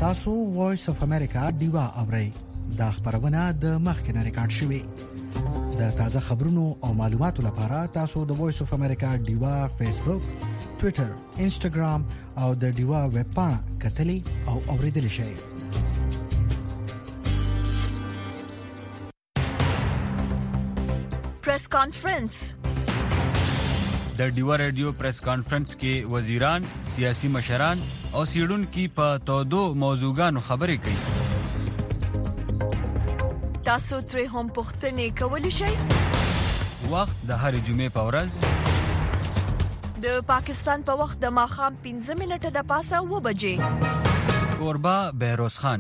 تاسو وایس اف امریکا دیوا اورئ دا خبرونه د مخکنه ریکارډ شوی د تازه خبرونو او معلوماتو لپاره تاسو د وایس اف امریکا دیوا فیسبوک ټوئیټر انسټاګرام او د دیوا ویب پاڼه کتلی او اوریدل شئ پریس کانفرنس د ډیوا رادیو پریس کانفرنس کې وزیران، سیاسي مشران او سیډونکو په تودو موضوعګانو خبرې کوي. تاسو ترې هم پوښتنې کولی شئ. وخت د هر جمعې په ورځ د پاکستان په وخت د ماښام 15 منټه د پاسه 2 بجې. کوربه بهروز خان.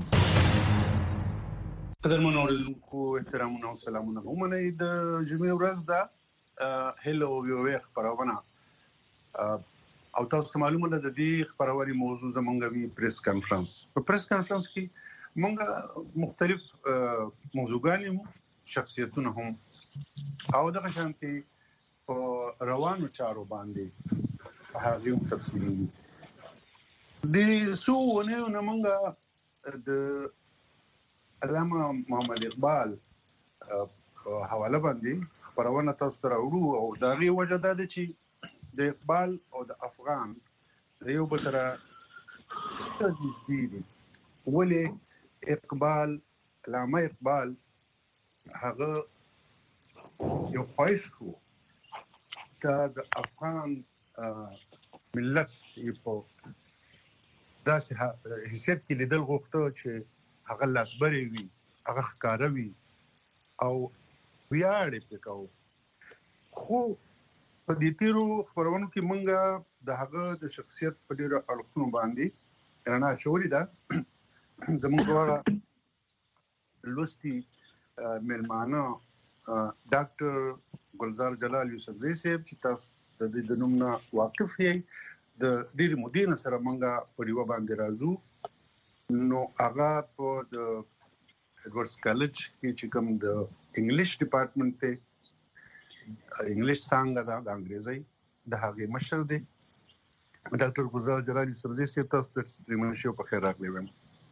قدرمن اوریدونکو احترامونه او سلامونه ومنئ. د جمعې ورځ ده هلو ویو خبرونه او تاسو معلومه ده د دې خبرونه موضوع زمونږ وی پریس کانفرنس. په پریس کانفرنس کې مونږ مختلف موضوعګان شخصیتونه هم او دغه شانتي په روانو چارو باندې هغه تفصیلي د سوونه مونږ د علامه محمد اقبال حواله باندې خبرونه تاسو ته راوړو او دا غي وجه ده چې د اقبال او د افغان د یو بل سره ستدیز دي ولې اقبال علامه اقبال هغه یو خواهش شو د افغان ملت په داسې حیثیت کې لیدل غوښته چې هغه لاسبري وي، هغه ښکاروي او ویاړ وکاو. خو په دې تیرو خبرونو کې مونږه د هغه د شخصیت په ډیرو اړخونو باندې رڼا شولې ده. زموږ غواړه لوستي مېلمانه ډاکټر ګلزار جلال یوسفزی صاحب چې تاسو د دې د نوم نه واقف یې د ډیر مودې سره مونږه په دیو باندې راځو. نو هغه په د ایډورډز کالج کې چې کوم د انګلیش ډپارټمنټ ته انګلیش څنګه د انګریزي د هغه مشر دی ډاکټر ګلزار جلال یوسفزی صاحب تاسو د استریمن شو په خیر راغلی وم.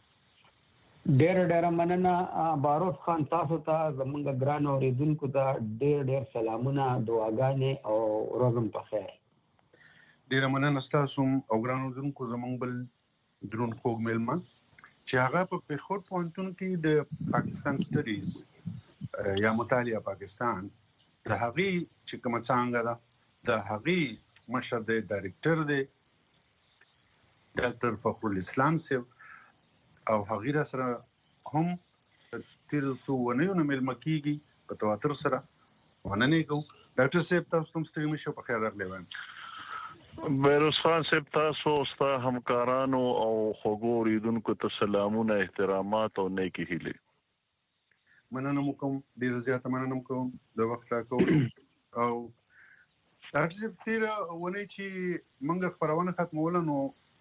ډېر مننه باروت خان. تاسو ته زمونږ ګران اوریدونکو ته ډېر سلامونه، دعاګانې او روزم په خیر. ډېر مننه تاسو او ګران اوریدونکو زمونږ بل درون خوږ مېلمه چې هغه په پیښور پوهنتون کې د پاکستان سټډیز یا مطالعه پاکستان د هغه چې کوم څنګه ده د هغه مشر دی ډایرکټر دی ډاکټر فخر الاسلام صاحب او هغه سره هم تیر سو ونیونه ملمکیږي په تواتر سره وننه کو. ډاکټر صاحب تاسو کوم ستړي مشه په خیر راغلی وایم. بیروز خان صاحب تاسو او ستا همکارانو او خوګوریدونکو ته سلامونه، احترامات او نیکی هیلې. مننه کوم، ډیر زیات مننه کوم د وخت راکول. او ډاکټر صاحب تیر ونی چې موږ خبرونه ختمول نو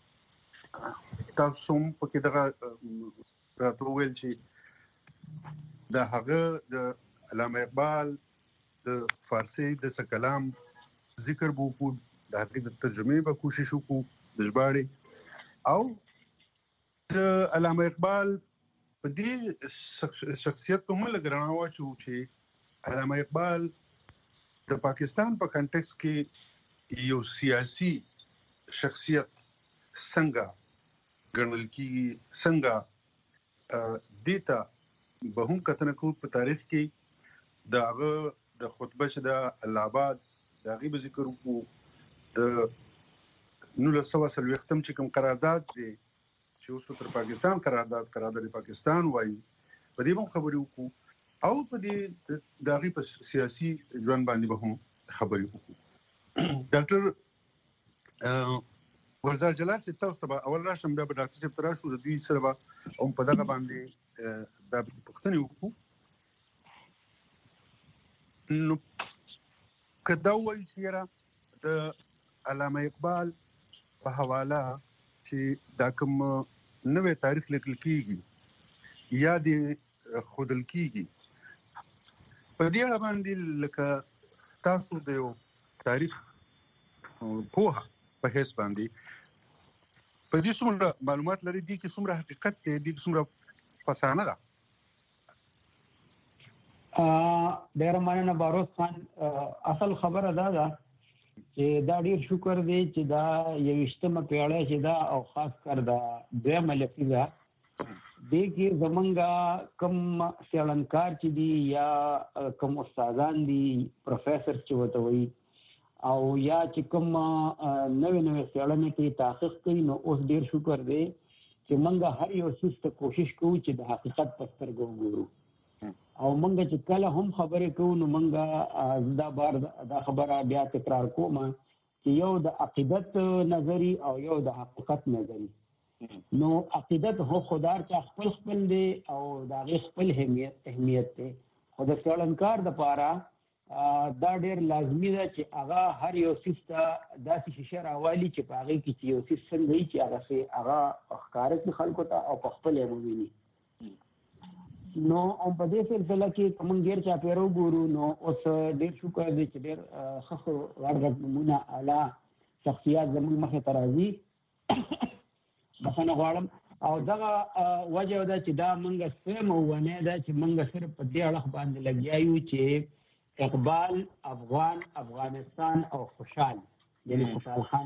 تاسو هم پکې دغه راته ویل چې د هغه د علامه اقبال د فارسی د کلام ذکر بو د هغه د ترجمه په کوشش وکړو د ژباړې او د علامه اقبال په دې شخصیت په موږ لګرانه واچو چې علامه اقبال د پاکستان په کنټکس کې یو سیاسي شخصیت څنګه ګڼل کیږي، څنګه دیتا به هم کتنه کو په تاریخ کې داغه د خطبه چې د الله آباد داغه به ذکر وکړو د 1940 چې کوم قرارداد دی چې اوس تر پاکستان قرارداد پاکستان وایي په دې باندې خبرې وکړو او په دې داغه په سیاسي ژوند باندې به هم خبرې وکړو. ډاکټر ګلزار جلال صاحب تاسو ته اول راشم بیا به ډاکټر صاحب تراشو د دې سره به هم په دغه باندې دا به پوښتنه وکړو. نو کدا وایي چې د علامه اقبال په حواله چې دا کوم نوې تاریخ لیکل کیږي یا د خودل کیږي په دې اړه باندې لکه تاسو د یو تاریخ په هیڅ باندې په دې څومره معلومات لري دي کې څومره حقیقت دی دي کې څومره فسانه ده؟ ډیر مننه باروس خان. اصل خبره دا ده چې دا ډیر شکر دی چې دا 21مه پیړۍ چې دا او خاص کر دا دویمه لسیزه دې کې زمونږ کم څېړنکار چې دي یا کم استادان دي پروفیسر چې وته وي او یا چې کوم نوې څېړنې کې تحقیق کوي نو اوس ډیر شکر دی چې موږ هر یو څه ته کوشش کوو چې د حقیقت په سترګو وګورو او موږ چې کله هم خبرې کوو نو موږ دا خبره بیا تکرار کوم چې یو د عقیدت نظری او یو د حقیقت نظری. نو عقیدت هو خدار چې خپل دی او دا غي خپل اهمیت دی خو د څېړنکار لپاره دا ډیر لازمي ده چې هغه هر یو سیسته داسې شیشه راوالي چې په هغه کې چې یو سیس څنګه وي چې هغه ښکار کړي خلکو ته او په خپل وویني. نو او په دې سلسله کې کوم غیر چا پیرو ګورو نو اوس ډیر شکر دی چې ډیر خخو ورغت نمونه اعلی شخصیات زموږ مخه ترازی بخنه غواړم او دا وجه ده چې دا منګه سم ونه ده چې منګه صرف په دې اړه باندې لګیایو چې اقبال افغانستان او خوشحال یعنی خوشحال خان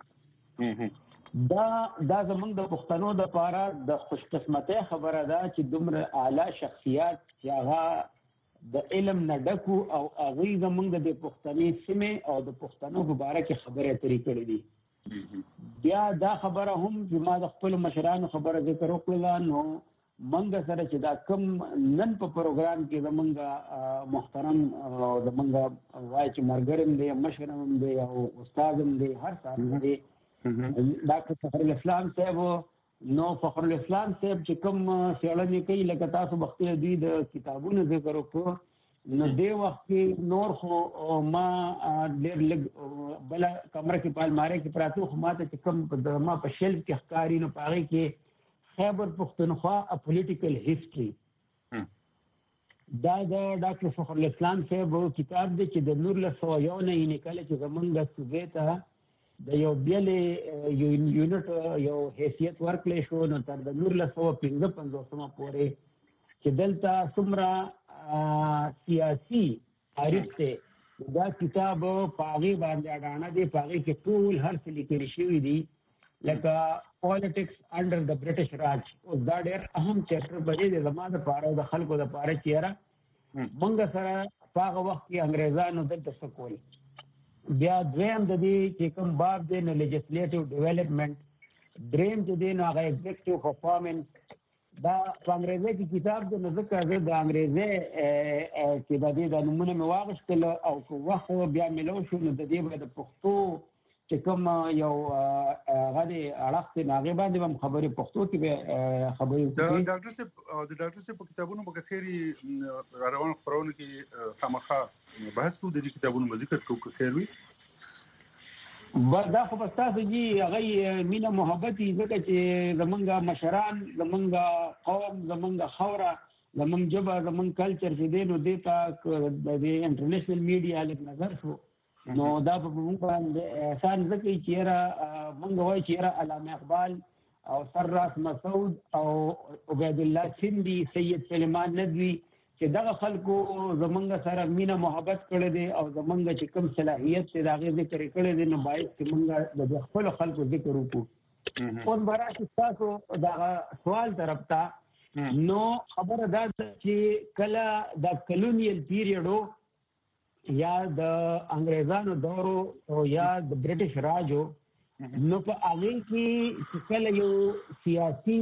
دا زمونږ د پښتنو د لپاره د خوش قسمتۍ خبره ده چې دومره اعلی شخصیات چې هغه د علم نه ډکو او هغوی زمونږ د پښتني سیمې او د پښتنو په باره کې خبرې اترې کړې دي. بیا دا خبره هم چې ما د خپلو مشرانو خبره ذکر وکړله نو منګ سره چې دا کم نن په پروګرام کې زمونږ محترم زمونږ وایي چې مرګرم دی مشرم دی او استادم دی هر څه دی ډاکټر فخر الاسلام صاحب. نو فخر الاسلام صاحب چې کوم څېړنې کوي لکه تاسو وختي دوی د کتابونو ذکر وکړو نو دې وخت کې نور خو ما ډېر لږ بل کمره کې په الماره کې پراته خو ما ته چې کوم ما په شیلف کې ښکاري نو په هغې کې خیبر پښتونخوا ا پولیټیکل هیسټري دا د ډاکټر فخر الاسلام صاحب کتاب دی چې د 1901 نه یې کله چې زمونږ صوبې ته د یو بیلې یونټ یو حیثیت ورکړی شو نو تر د 1955 پورې چې دلته څومره سیاسي تاریخ دی دا کتاب په هغې باندې اډانه دی په هغې کې ټول هر څه لیکلي شوي دي لکه پالیټکس انډر د برټش راج. اوس دا ډېر اهم چیپټر به دی زما دپاره او د خلکو دپاره چې یاره موږ سره په هغه وخت کې انګریزانو دلته څه کول. بیا دویم د دې چې کوم باب دی نو لیجسلیټیو ډیولپمنټ، دریم چې دی نو هغه ایگزیکټیو پرفارمنس. دا په انګریزي کې کتاب دی نو ځکه زه د انګریزي چې د دې د نومونه مې واخیستل او که وخت بیا مې لو شو نو د دې به د پښتو چې کوم یو هغه دی اړخ دی نو هغې باندې به هم خبرې پښتو کې به خبرې وکړي. د ډاکټر صاحب په کتابونو به که خیر را روانو خپرونو کې خامخا بحث کوو د دې کتابونو به ذکر کوو که خیر وي. دا خو به ستاسو جي هغه مینه محبت وي ځکه چې زمونږ مشران زمونږ قوم زمونږ خوره زمونږ ژبه زمونږ کلچر چې دی نو دې ته د دې انټرنیشنل میډیا لږ نظر شو نو دا په موږ باندې احسان ځکه چې یاره موږ وایو چې یاره علامه اقبال او سرراس مسعود او عبید الله سندي سید سلیمان ندوي چې دغه خلکو زمونږ سره مینه محبت کړی دی او زمونږ چې کوم صلاحیت دی د هغې ذکر یې کړی دی نو باید چې موږ د خپلو خلکو ذکر وکړو. اوس به راشي ستاسو دغه سوال طرف ته نو خبره دا ده چې کله د کلونیل پیریډ یا د انګریزانو دورو او یا د برټش راجو نو په هغې کې چې کله یو سیاسي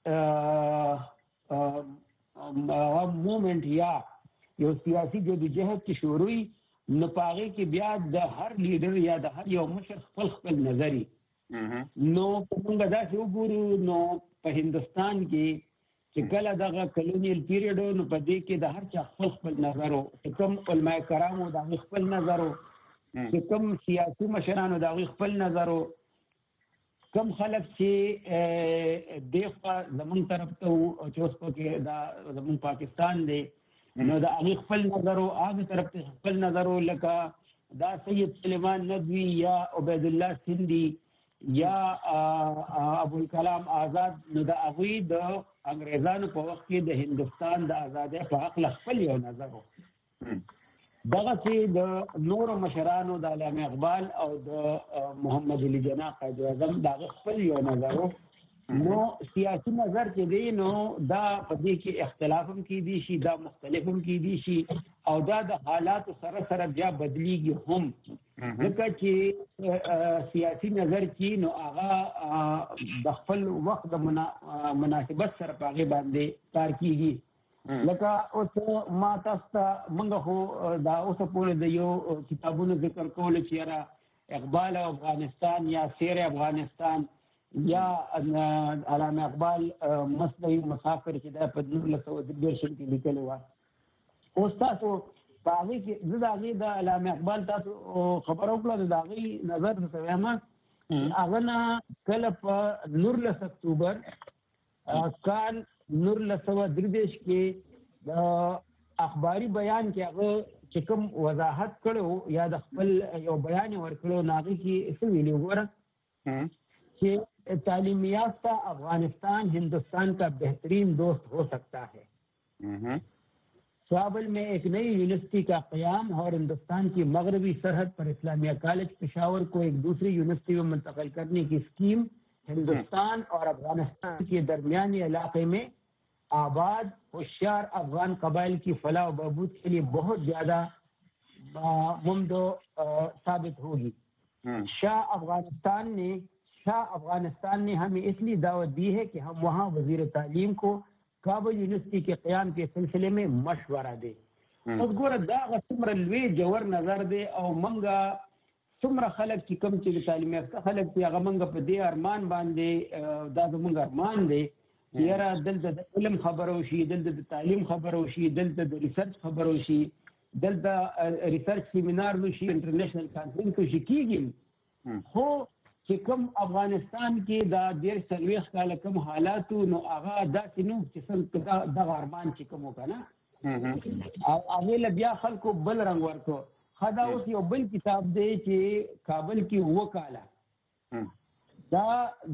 مومنټ یا یو سیاسي جدوجہد چې شروع وي نو په هغې کې بیا د هر لیډر یا د هر یو مشر خپل نظر وي. نو که موږ داسې وګورو نو په هندوستان کې چې کله دغه کلونیل پیریډ نو په دې کې د هر چا خپل نظر و چې کوم علماء کرامو د هغوی خپل نظر و چې کوم سیاسي مشرانو د هغوی خپل نظر و کم خلک چې دېخوا زمونږ طرف ته وو چې اوس پکې دا زمونږ پاکستان دی نو د هغوی خپل نظر و هغې طرف ته خپل نظر و لکه دا سید سلیمان ندوي یا عبید الله سندي یا ابوالکلام آزاد، نو د هغوی د انګریزانو په وخت کې د هندوستان د ازادۍ په حق خپل یو نظر و. دغه چې د نورو مشرانو د علامه اقبال او د محمد علي جناح قائد اعظم د خپل یو نظر و. نو سیاسي نظر چې دی نو دا په دې کې اختلاف هم کېدی شي، دا مختلف هم کېدی شي، او دا د حالاتو سره سره بیا بدلیږي هم. ځکه چې سیاسي نظر چې نو هغه د خپل وخت د مناسبت سره په هغې باندې کار کېږي. لکه اوس ما تاسو ته موږ خو دا اوسه پورې د یو کتابونو ذکر کولو چې یاره اقبال افغانستان یا سیر افغانستان یا علامه اقبال مسلوی مسافر چې دا په 1913 کې لیکلی وه. اوس تاسو په هغې کې زه د هغې د علامه اقبال تاسو خبره وکړه، د هغې نظر درته وایم. هغه نه کله په 19 اکتوبر کال 1933 کې د اخباري بیان کې هغه چې کوم وضاحت کړی یا د خپل یو بیان یې ورکړی نو هغې کې څه ویلي وګوره چې تعلیم یافتہ افغانستان ہندوستان کا بہترین دوست ہو سکتا ہے. سوابل میں ایک نئی یونیورسٹی کا قیام اور ہندوستان کی مغربی سرحد پر اسلامیہ کالج پشاور کو ایک دوسری یونیورسٹی میں منتقل کرنے کی اسکیم ہندوستان اور افغانستان کے درمیانی علاقے میں آباد ہوشیار افغان قبائل کی فلاح و بہبود کے لیے بہت زیادہ ممدو ثابت ہوگی. شاہ افغانستان نے ہمیں اس لیے دعوت دی ہے کہ ہم وہاں وزیر تعلیم کو کابل یونیورسٹی کے قیام کے سلسلے میں مشورہ دے. اوس ګوره دا څومره لوی جوور نظر دی او منګه څومره خلک چې کوم چې تعلیم یافته خلک چې هغه منګه په دې ارمان باندې دا زموږ ارمان دی چې یاره دلته د علم خبره وشي، دلته د تعلیم خبره وشي، دلته د ریسرچ خبره وشي، دلته ریسرچ سیمینار وشي، انټرنیشنل کانفرنس وشي کېږي. خو چې کوم افغانستان کې دا 40 کاله کوم حالاتو نو هغه داسې نو چې څنګه دغه ارمان چې کوم وکړه او هغې له بیا خلکو بل رنګ ورکړو. ښه دا اوس یو بل کتاب دی چې کابل کې 7 کاله دا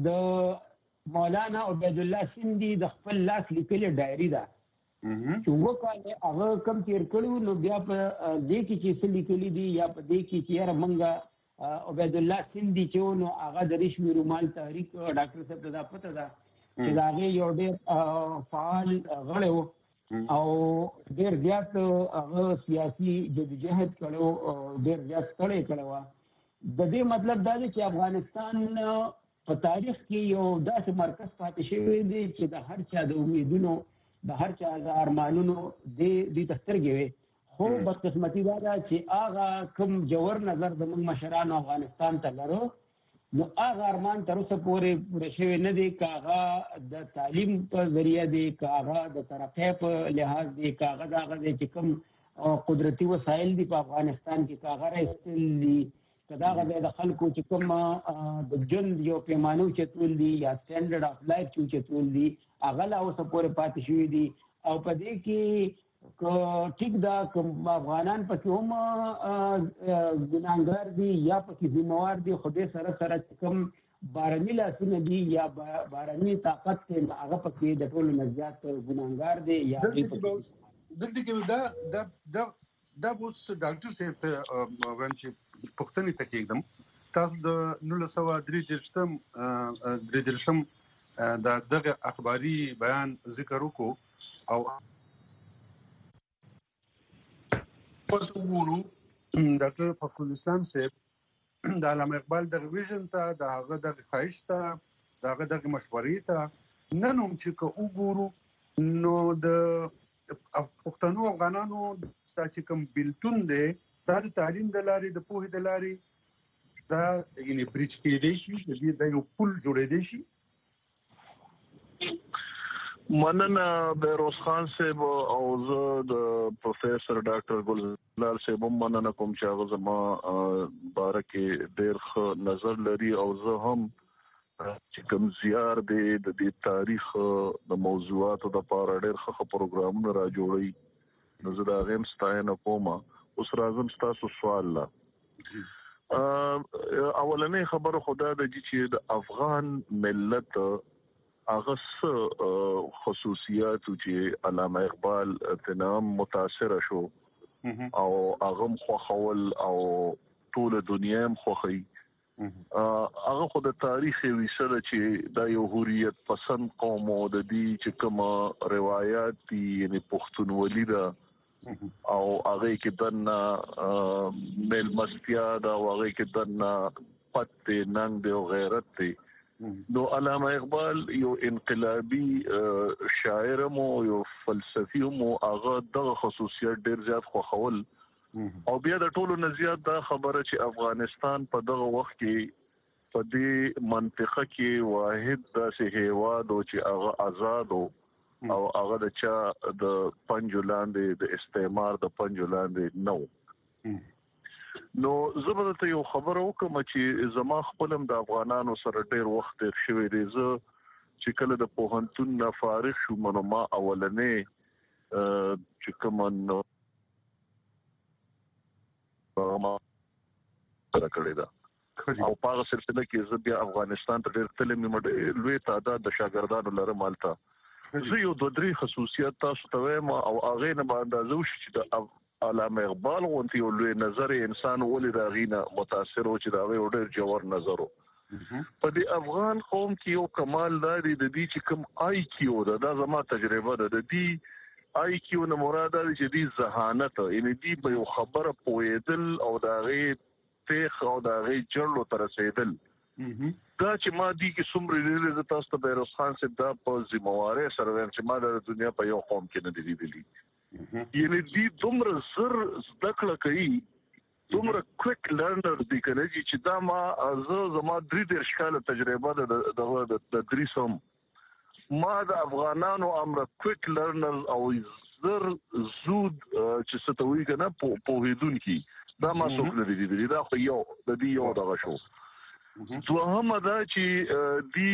د مولانا عبیدالله سندي د خپل لاس لیکلې ډایري ده چې 7 کاله هغه کم تېر کړي نو بیا په دې کې چې څه لیکلي دي یا په دې کې چې یاره موږ عبیدالله سندي چې نو هغه د ریشمي رومال تحریک ډاکټر صاحب ته دا پته ده چې د هغې یو ډېر فعال غړی و او ډېر زیات هغه سیاسي جدوجهد کړی و، ډېر زیات ستړی کړی وه. د دې مطلب دا دی چې افغانستان په تاریخ کې یو داسې مرکز پاتې شوی دی چې د هر چا د امیدونو د هر چا د ارمانونو دوی ته سترګې وې. خو بدقسمتي دا ده چې هغه کوم جوور نظر زموږ مشرانو افغانستان ته لرو نو هغه ارمان تر اوسه پورې پوره شوی نه دی، که هغه د تعلیم په ذریعه دی، که هغه د ترقۍ په لحاظ دی، که هغه د هغه دی چې کوم قدرتي وسایل دي په افغانستان کې، که هغه راایستل دي، که د هغه د خلکو چې کوم د ژوند یو پیمانه اوچتول دي یا سټنډرډ اف لایف چې اوچتول دي هغه لا اوسه پورې پاتې شوي دي. او په دې کې ټیک دا کوم افغانان پکې هم ګناهګار دي یا پکې ذمہوار دي، خو دې سره سره چې کوم بهرني لاسونه دي یا بهرني طاقت دی هغه پکې د ټولو نه زیات ګناهګار دي. یا دلته کې دا اوس ډاکټر صاحب ته وایم چې پوښتنې ته کېږدم. تاسو د 1933 د دغه اخباري بیان ذکر وکړو او ډاکټر فخر الاسلام صاحب د علامه اقبال دغه ویژن ته د هغه دغه خواهش ته د هغه دغه مشورې ته نن هم چې که وګورو نو د پښتنو افغانانو دا چې کوم بیلتون دی دا د تعلیم د لارې د پوهې د لارې دا یعنې بریج کېدی شي، د یو پل جوړېدی شي. مننه بیروز خان صاحب او زه د پروفیسور ډاکټر ګلزار صاحب هم مننه کوم چې هغه زما باره کې ډېر ښه نظر لري او زه هم چې کوم زیار دی د دې تاریخ د موضوعاتو دپاره ډېر ښه پروګرامونه را جوړوي نو زه د هغې هم ستاینه کوم. اوس راځم ستاسو سوال له اولنې خبره خدا د چې د افغان ملت هغه خصوصیات چې علامه اقبال تنام متاثر شو او هغه خوخول او ټول دنیا هم خوخي هغه خو د تاریخ وسره چې د یو هویت پسند قوم او د دې چې کوم روایت دي یعنی پښتونولي ده او هغه کې دنه مل مستیا دا هغه کې دنه پته ننګ دی او غیرت دی نو علامه اقبال یو انقلابی شاعر مو یو فلسفي مو هغه د خصوصیت ډیر زیات خوخول او بیا د ټولو نزيات دا خبره چې افغانستان په دغه وخت کې په دې منطقه کې واحد داسې هیواد او چې هغه آزاد او هغه د چا د پنځولاندې د استعمار د پنځولاندې نو نو زبرته یو خبره وکم چې زما خپلم د افغانانو سره ډیر وخت تیر شوی دی چې کله د پوهنتون نه فارغ شوم نو ما اولنې چې کوم نو ما سره کړی دا او په هغه سلسله کې زه بیا افغانستان ته ډیر تلم مې لوی تعداد د شاګردانو لرم مالته زه یو دوه درې خصوصیات تاسو ته وایم او هغه نه به اندازه وشي چې د علامه اقبال غونتی یو لوی نظر انسان ولې راغینه متاثر او چې دا یو ډېر جوړ نظر په دې افغان قوم کې یو کمال لري د دې چې کوم آی کیو دا زما تجربه ده د دې آی کیو نه مراد دی چې دې ذهانت یعنی دې په یو خبره پوهېدل او دا غي تخ او دا غي جړلو تر رسیدل دا چې ما دي کې څومره لري د تاسو ته بیروز خان صاحب دا په ذمہواره سره چې ما د دنیا په یو قوم کې نه دی لیدلی یعنی دې دومره زر ذکر کوي دومره کویک لرنر دي کنه چې دا ما زما درې ښکاله تجربه د دریسم ما د افغانانو امر کویک لرنر او زر زود چې ستوي کنه په هیدونکو دا ما څوک نه دی لیدلی دا خو یو د دې یو دغه شو دوهم دا چې دی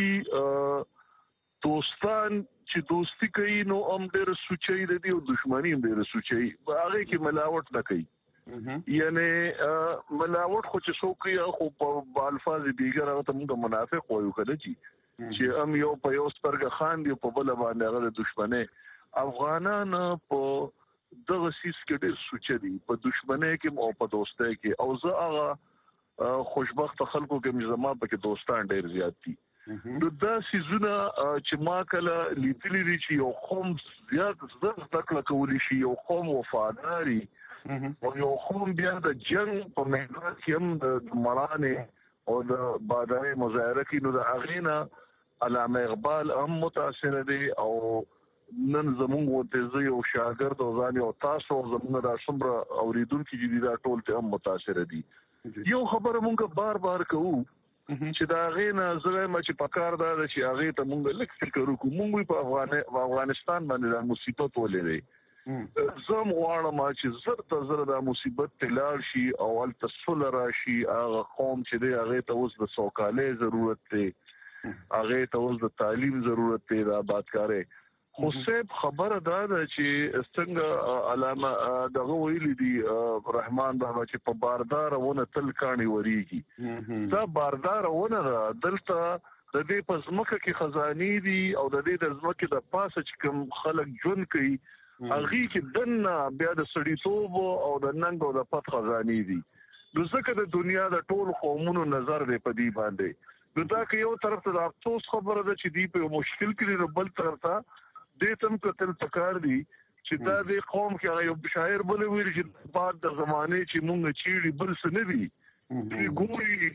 دوستان چې دوستی کوي نو هم ډېر سوچي دي او دښمنی هم ډېر سوچي هغه کې ملاوت نه کوي یعنی ملاوت خو چې څوک خو په الفاظ دیګر هغه ته موږ منافق وایو کله چې هم یو په یو سترګه خان دی په بل باندې هغه دښمنه افغانان په دغه سیس کې ډېر سوچي دي په دښمنه کې او په دوستۍ کې او زه هغه خوشبخت خلکو کې زما پکې دوستان ډېر زیات دي نو دا سيزونه چې ما کله لیدلې دي چې یو قوم زیات زړه کولی شي یو قوم وفاداري او یو قوم بیا د جنگ په میدان کې هم د مړانه او د بادرې مظاهره کې نو د اغینا علامه اقبال هم متاثر دي او نن زموږ ورته یو شاګرد او ځان یو تاسو زموږ د څومره اوریدونکو چې دا ټول ته هم متاثر دي یو خبره مونږ بار بار کوو چې دا غینه زړه مچ پکار دا چې هغه ته مونږ لک فکر وکړو مونږ په افغانستان باندې د مصیبت ولې زم غواړم چې زړه د مصیبت تلار شي او ول تسل راشي هغه قوم چې دی هغه ته اوس د سوکالۍ ضرورت دی هغه ته اوس د تعلیم ضرورت دی د آبادکارۍ خو صاحب خبره دا ده چې څنګه علامه دغه ویلي دي رحمان بابا چې په باردار ونه تل کانی وریږي دا باردار ونه دلته د دې په ځمکه کې خزاني دي او د دې د ځمکې د پاسه چې کوم خلک ژوند کوي هغه کې دنه بیا د سړیتوب او د ننګ او د پات خزاني دي نو ځکه د دنیا د ټول قومونو نظر دی په دې باندې نو دا که یو طرف ته د افسوس خبره ده چې دی په مشکل کې بل طرف ته دې تم کتل پکار دي چې دا د قوم کې یو شاعر بل ویل چې بعد د زمانه چې مونږ چیړي بل څه نه دي چې ګوري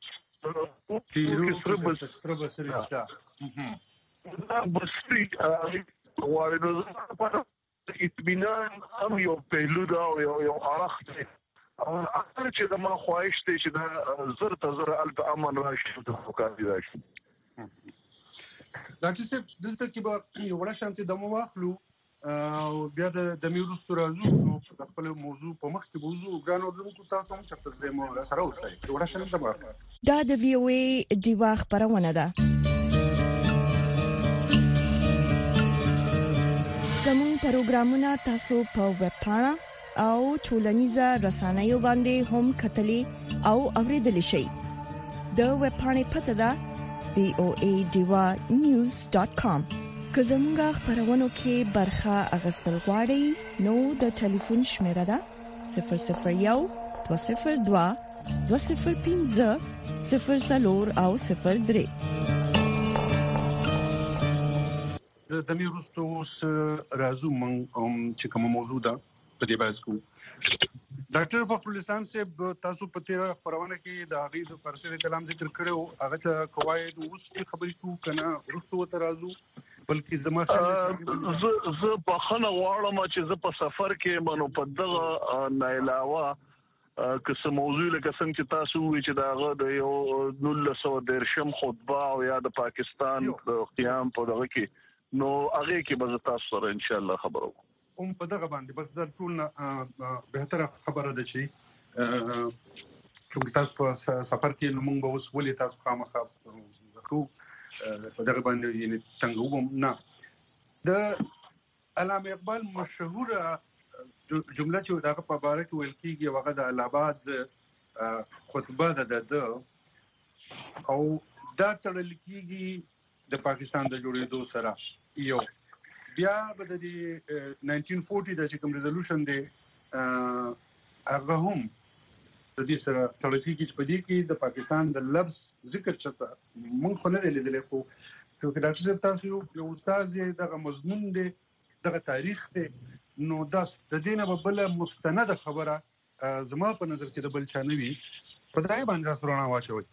چې سره بسرشتا دا بسري وایي نو په اطمینان هم یو پهلو دا یو اړخ دی او اخر چې د ما خواهش دی چې دا زر ته زر الته امن راشي د فکر راشي ډاکټر صاحب دلته کې به یو وړه شانتي د مو واخلو او بیا د میروستو راځو د خپل موضوع په مخ کې موضوع ګرانو دغه تاسو هم چرته زمو سره اوسئ وړه شانتي د دا د وی او ای دیوا خبرونه ده زموږ پروګرامونه تاسو په ویب پاڼه او ټولنیزه رسنیو باندې هم کتلې او اوریدل شي. د ویب پاڼې پته ده voadiva.news.com. که زموږه خبرونه کې برخه اغستل غواړئ نو د ټلیفون شمیره ده 001 202 205 00 او 03. د میروستو راځو من چې کوم موضوع ده په دې بحث کو. ډاکټر فخر الاسلام صاحب تاسو په تیر خبرونه کې د هغې د فرسل کلام ذکر کړو، هغه ته قواعد اوس خبرې کو کنه ورستو ته راځو، بلکې زما زه په خنه واړم چې زه په سفر کې منو په دغه نه علاوه که څه موضوع لکه څنګه چې تاسو وی چې داغه د یو 1913 خطبه او یا د پاکستان د قیام په دغه کې نو هغه کې به تاسو سره ان شاء الله خبرو په دغه باندې بس د ټول بهتره خبره ده چې تاسو په سفر کې موږ به اوس ولې تاسو خامخا کو په دغه باندې یعنی څنګه وګم نه د علامه اقبال مشهوره جمله چې دغه په باره کې ویل کېږي هغه د الهاباد خطبه ده او دا تړل کېږي د پاکستان د جوړېدو سره. یو بیا به د 1940 د چې کوم ریزولوشن دی هغه هم د دې سره تړل کېږي چې په دې کې د پاکستان د لفظ ذکر چته مونږ خو نه لیدلې، خو ډاکټر صاحب تاسو یو استاد دغه مضمون دی دغه تاریخ دی نو دا د دې نه بل مستند خبره زما په نظر کې د بل چا نه وي په دای باندې تاسو رڼا واچوي.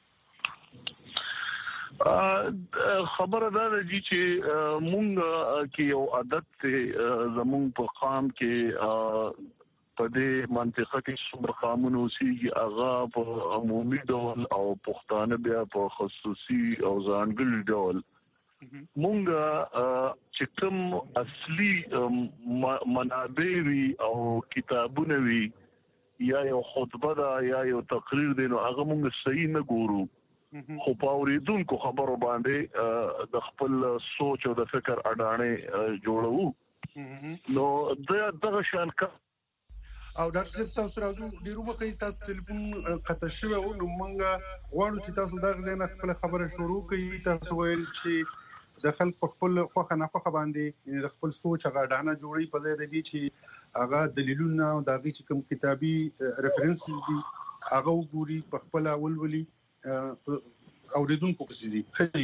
خبره دا ده چې مونږ کې یو عادت زمونږ په قام کې په دې منطقه کې څومره قانون اوسېږي هغه په عمومي ډول او پښتانه بیا په خصوصي او ځانګړي ډول مونږ چې کوم اصلي منابع وي او کتابونه وي یا یو خطبه ده یا یو تقریر دی نو هغه مونږ صحیح نه ګورو، خو په اوریدونکو خبرو باندې د خپل سوچ او د فکر اډانه جوړو نو دغه شان کا او ډاکټر صاحب تاسو راځو ډیرو وخت تاسو ټلیفون قطع شوی او نو موږ غواړو چې تاسو دا غزنه خپل خبره شروع کړئ. تاسو ویل چې د خلک په خپل خوخه نه خوخه باندې د خپل سوچ هغه اډانه جوړي په ځای د دې چې هغه دلیلونه او د هغه چې کوم کتابي ریفرنسز دي هغه وګوري په خپل اولولي اوریدونکو پسې دي.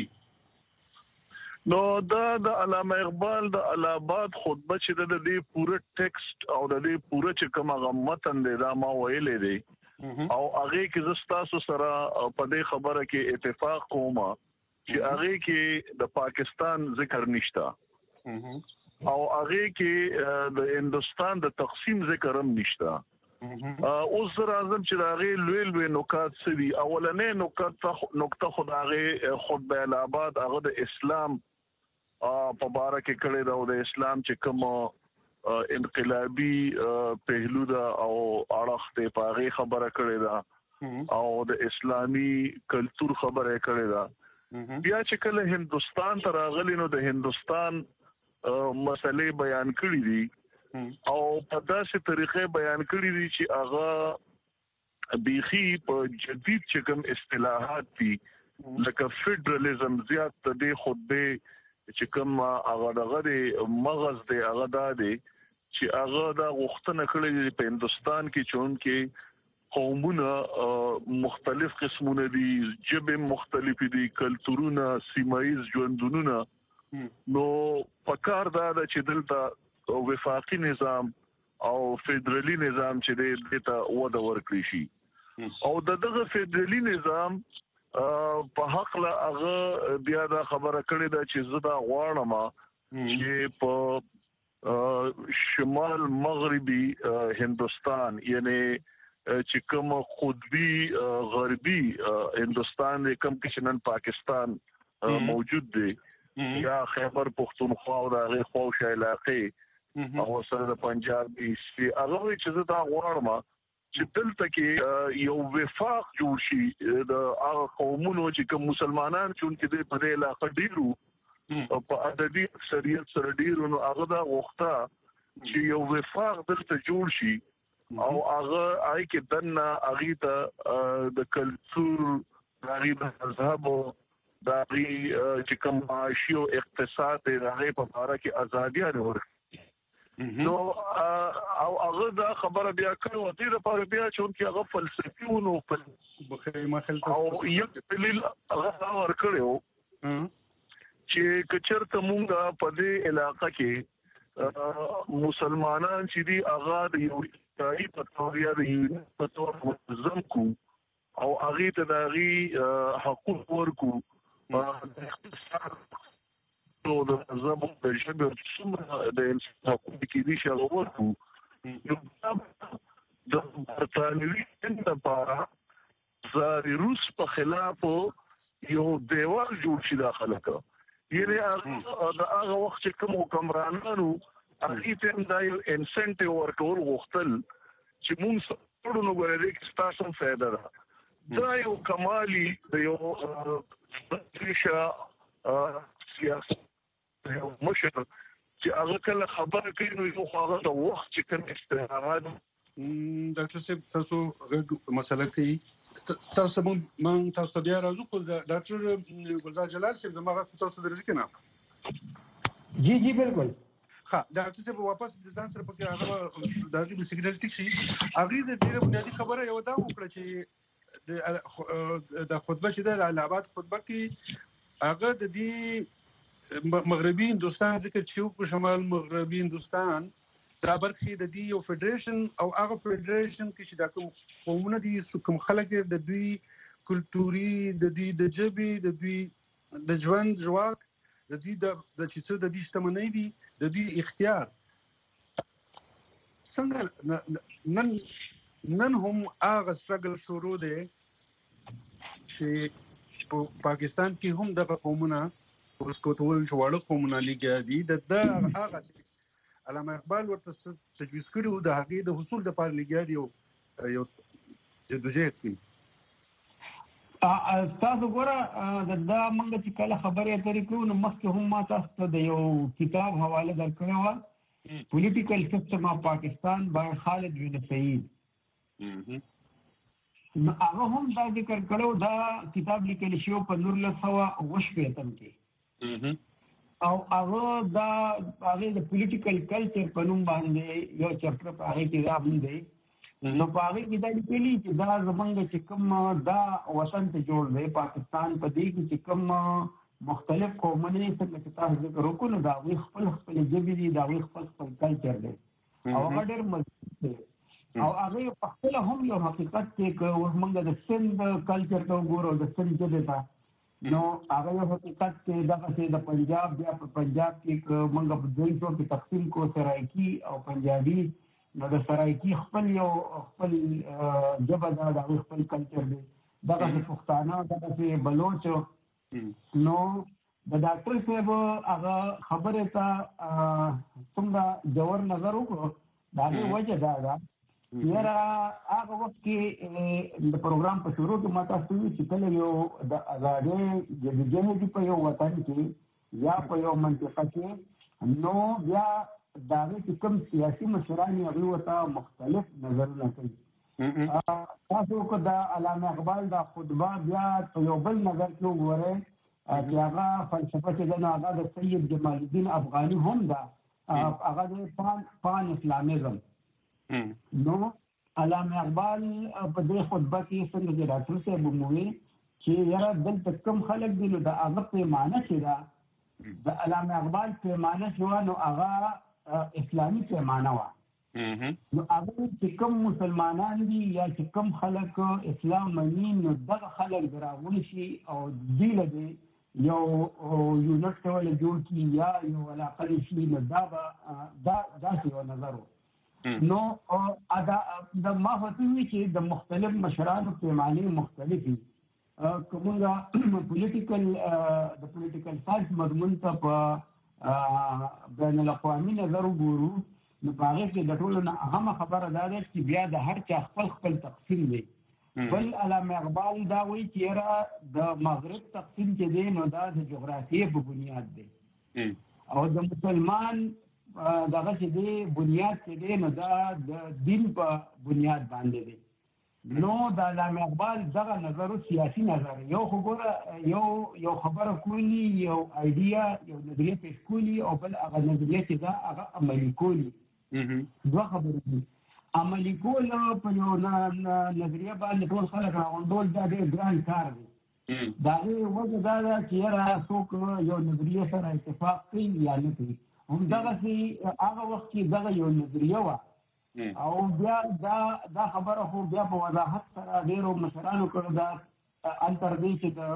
نو دا د علامه اقبال د الهاباد خطبه چې د دې پوره ټیکسټ او د دې پوره چې کوم متن دی دا ما ویلې دی او هغه کې زستاسو سره په دې خبره کې اتفاق کوم چې هغه کې د پاکستان ذکر نشتا او هغه کې د هندستان د تقسیم ذکر هم نشتا. اوس راځم چې هغه لوی نکات سړي اولنې نقطه خدای خطبه الهاباد هغه د اسلام په باره کې کړی دا د اسلام چې کوم انقلابي پهلو دا او اړخ ته پاغي خبره کړی دا او د اسلامي کلچر خبره کړی دا. بیا چې کله هندستان ته راغلی نو د هندستان مسلې بیان کړی دي او په داسې طریقې بیان کړی دي چې هغه بيخي په جدید چې کوم اصطلاحات دي لکه فدراليزم زیات د خطبه چې کوم هغه دغه مغز دی هغه دی چې هغه دا غوښتنه کړې په هندستان کې چون کې قومونه مختلف قسمونه دي، ژبې مختلف دي، کلتورونه، سیمایي ژوندونه نو پکار دا چې دلته وفاقي نظام او فدرالي نظام چې دته وده ورکړي شي او دغه فدرالي نظام په حق له هغه بیا دا خبره کړې ده چې زه دا غواړم چې په شمال مغربي هندستان یعنی چې کوم قطبي غربي هندستان کوم کې نن پاکستان موجود دی یا خیبر پختونخوا او دغه خوشه علاقې او سره د پنجاب ایسي هغه چې زه دا غواړم چې دلته کې یو وفاق جوړ شي د هغه قومونو چې کوم مسلمانان چې په دې علاقې ډیرو په عددي اکثریت سره ډیرو نو هغه دا وخته چې یو وفاق دلته جوړ شي او هغه آی کې دنه هغه ته د کلچر هغه د مذهب د چې کوم معاشي او اقتصاد د هغه په اړه کې ازادي ورکړي نو او هغه دا خبره بیا کړو دې لپاره بیا چې هغه فلسفي او نو بخیمه خلک او یو دلیل هغه ورکړو چې کچرته مونږه په دې علاقې کې مسلمانان چې دی هغه د یو تاریخ په تور یا د یو په تور منظم کو او هغه ته دغه حقوق ورکو د اقتصاد او د نظام د شبه څومره د انسان حقوق کې دي چې هغه ورکو د برتانوي لپاره زاري روس په خلاف یو دیوال جوړ شي داخله کا یعنی هغه وخت چې کوم حکمرانانو هغه ته دا یو انسنټیو ورکول غوښتل چې موږ ټول نو غواړي چې تاسو فائدہ ده دا یو کمالي د یو سیاست یو مشر چې هغه کله خبره کوي نو یو هغه د وخت چې کوم استعمال ډاکټر صاحب تاسو مسله کوي تاسو من تاسو بیا راځو خو ډاکټر ګلزار جلال صاحب زموږ تاسو درځي کنه جی بالکل ها ډاکټر صاحب واپس د ځان سره پکې هغه د دې سیګنال ټیک شي هغه د ډیره بنیادی خبره یو دا وکړه چې د خطبه چې د الهاباد خطبه کې هغه د دې مغربي هندستان ذکر چې په شمال مغربي هندستان دا برخې د دې یو فدریشن او هغه فدریشن کې چې د کوم قومونه دي کوم خلک د دوی کلتوري د دې د جبي د دوی د ژوند ژواک د دې د چې څه د دې شتمنۍ دي د دې اختیار څنګه نن هم هغه سټرګل شروع دی چې په پاکستان کې هم د قومونه اوس کوته وایي چې واړه قومونه لګیا دي د هغه علامه اقبال ورته تجویز کړو د هغې د حصول د پاره لګیا دی یو جدوجہد کوي تاسو ګوره دا موږ چې کله خبرې اترې کوو نو مخکې هم ما تاسو ته د یو کتاب حواله درکړې وه پولیټیکل سیسټم اف پاکستان بای خالد بن سعید نو هغه هم دا ذکر کړو دا کتاب لیکل شوی په 1980 کې او هغه د پولیټیکل کلچر په نوم باندې یو چپټر په هغه کې راغلی دی نو په هغه کې دا لیکلي چې دا زمونږ چې کوم دا وطن ته جوړ دی پاکستان په دې کې چې کوم مختلف قومونه څنګه چې تاسو ذکر وکړو نو دا وی خپل ژبې دي دا وی خپل کلچر دی او هغه ډېر مضبوط دی او هغه په خپل هم یو حقیقت کې موږ د سند کلچر ته وګورو د سند ژبې ته نو هغه یو حقیقت کې دغه چې د پنجاب بیا په پنجاب کې موږ په دوی ټول تقسیم کو سرایکی او پنجابي نو د سرایکی خپل یو خپل ژبه دا د خپل کلچر دی دغه پښتانه دغه بلوچ نو د ډاکټر صاحب هغه خبره ته څنګه جوړ نظر وکړو دا وجه دا یاره هغه وخت کې د پروګرام په شروع کې ما تاسو ته چې کله یو د آزادۍ جدوجہد په یو وطن کې یا په یو منطقه کې نو بیا دا چې کوم سیاسي مشران هغه وته مختلف نظرونه کوي تاسو کو دا علامه اقبال دا خطبه بیا په یو بل نظر کې وګورئ چې هغه فلسفه چې دا هغه د سید جمال الدین افغاني هم دا هغه د پان اسلامیزم نو علامه اقبال په دې خطبه کې څنګه د ډاکټر صاحب وموي چې یاره دلته کوم خلک دي نو د هغه پیمانه چې دا د علامه اقبال پیمانه شو نو هغه اسلامي پیمانه وه نو هغه چې کوم مسلمانان دي یا چې کوم خلک اسلام مني نو دغه خلک راغوني شي او دوی له یو یونټ ډول جوړ کړي یا یو علاقه شي نو دا داسې یو نظر و نو دا ما هوتوي چې د مختلف مشرانو پیمانې مختلفي کومه پولیټیکل ساينس مضمون ته په بین الاقوامي نظر وګورو نو په هغه کې د ټولو نه اهمه خبره دا ده چې بیا د هر چا خپل تقسیم دی بل علامه اقبال دا وایي چې را د مغرب تقسیم چې دی نو دا د جغرافیې په بنیاد دی او د مسلمان دغه چې دی بنیاد چې دی نو دا د دین په بنیاد باندې دی. نو د علامه اقبال دغه نظر سیاسي نظر یو خبره یو خبره کولی یو ایډیا یو نظریه پیش کولی او بل هغه نظریه چې دا هغه عملي کولی. دوه خبرې دي. عملي کول په یو نظریه باندې ټول خلک راغونډول دا ډېر ګران کار دی. دا وجه دا ده چې یاره څوک یو نظریه سره اتفاق کوي یا نه کوي. همدغسې هغه وخت کې دغه یو نظریه وه او بیا دا خبره خو بیا په وضاحت سره ډېرو مشرانو کړو دا تر دې چې د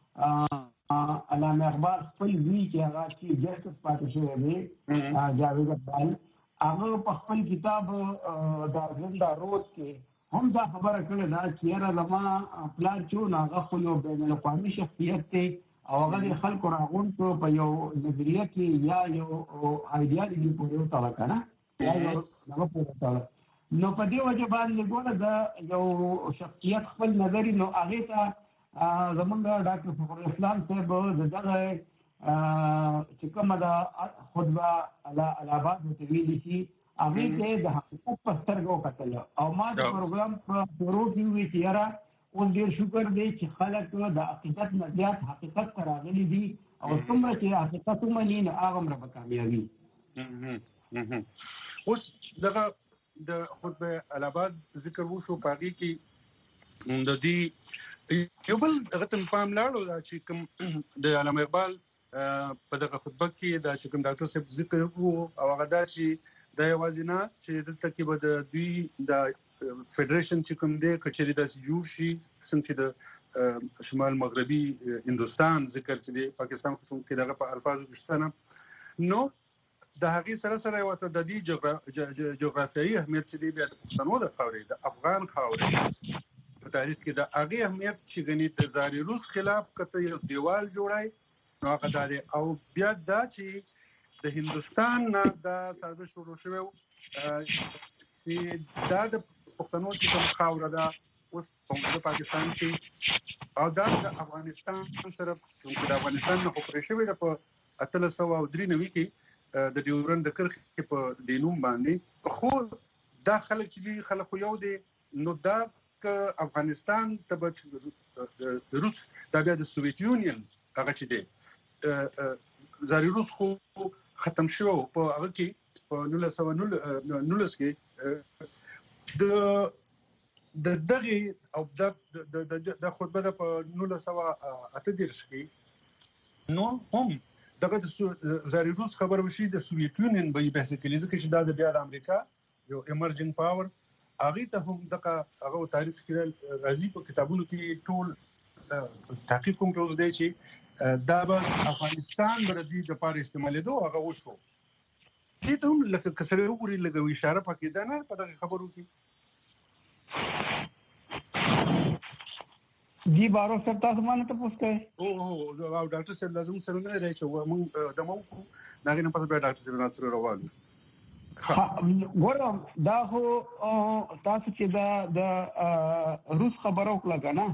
علامه اقبال خپل وی چې هغه چیف جسټس پاتې شوی دی جاوید اقبال هغه په خپل کتاب د زنده روز کې هم دا خبره کړې ده چې یاره زما پلار چې و نو هغه خو یو بین الاقوامي شخصیت دی او هغه د خلکو راغونډ کړو په یو نظریه کې یا یو ایډیالوژي پورې وتړه که نه یا یو هغه پورې وتړه. نو په دې وجه باندې ګوره د یو شخصیت خپل نظر نو هغې ته زمونږ ډاکټر فخر الاسلام صاحب د دغه چې کومه د خطبه الهاباد ورته ویلي شي هغې ته د حقیقت په سترګه وکتل او ما د پروګرام په شروع کې وویل چې یاره اوس ډېر شکر دی چې خلک د حقیقت نه زیات حقیقت ته راغلي دي او څومره چې حقیقت ومني نو هغومره به کامیابي. اوس دغه د خطبه الهاباد ذکر وشو په هغې کې د دې یو بل دغه ته پام لاړو دا چې کوم د علامه اقبال په دغه خطبه کې دا چې کوم ډاکټر صاحب ذکر وو او هغه دا چې دا یوازې نه چې دلته کې به د دوی د فدریشن چې کوم دی کچېرې داسې جوړ شي څنګه چې د شمال مغربي هندوستان ذکر چې دی پاکستان خو چې دغه په الفاظو کې شته نه نو د هغې سره سره یو ته د دې جغرافیایي اهمیت چې دی بیا د پښتنو د خاورې د افغان خاورې په تاریخ کې د هغې اهمیت چې ګنې د زاري روس خلاف کته یو دیوال جوړای نو هغه دا دی او بیا دا چې د هندوستان نه دا سازش شروع شوی چې دا د پښتنو چې کوم خاوره ده اوس په پاکستان کې او دا د افغانستان سره چې د افغانستان نه خو پرې شوې ده په 1893 کې د ډیورن د کرښې په دینوم باندې خو دا خلک چې خلک خو یو دی نو دا افغانستان ته روس دا بیا د سوویت یونین هغه چې دی زاري روس خو ختم شو په هغه کې په 1919 کې د دغه او د خطبه د په 1938 کې نو هم دغه د زاري روس خبر وشي د سوویت یونین به بیسیکلی ځکه چې دا د بیا د امریکا یو ایمرجنګ پاور هغه ته هم دغه هغه تاریخ کې راځي په کتابونو کې ټول تحقیق کوم پروز دی چې دا به افغانستان باندې د پاره استعمالېدو هغه وشو دې ته هم لکه کسره وګوري لګوي اشاره پکې ده نه په دغه خبرو کې جی بارو صاحب تاسو باندې ته پوښتنه او ډاکټر صاحب لازم سره نه دی چې موږ د مو ناګې نه پاتې ډاکټر صاحب ناصر روان ګورم دا خو تاسو چې د روس خبرو کړه کنه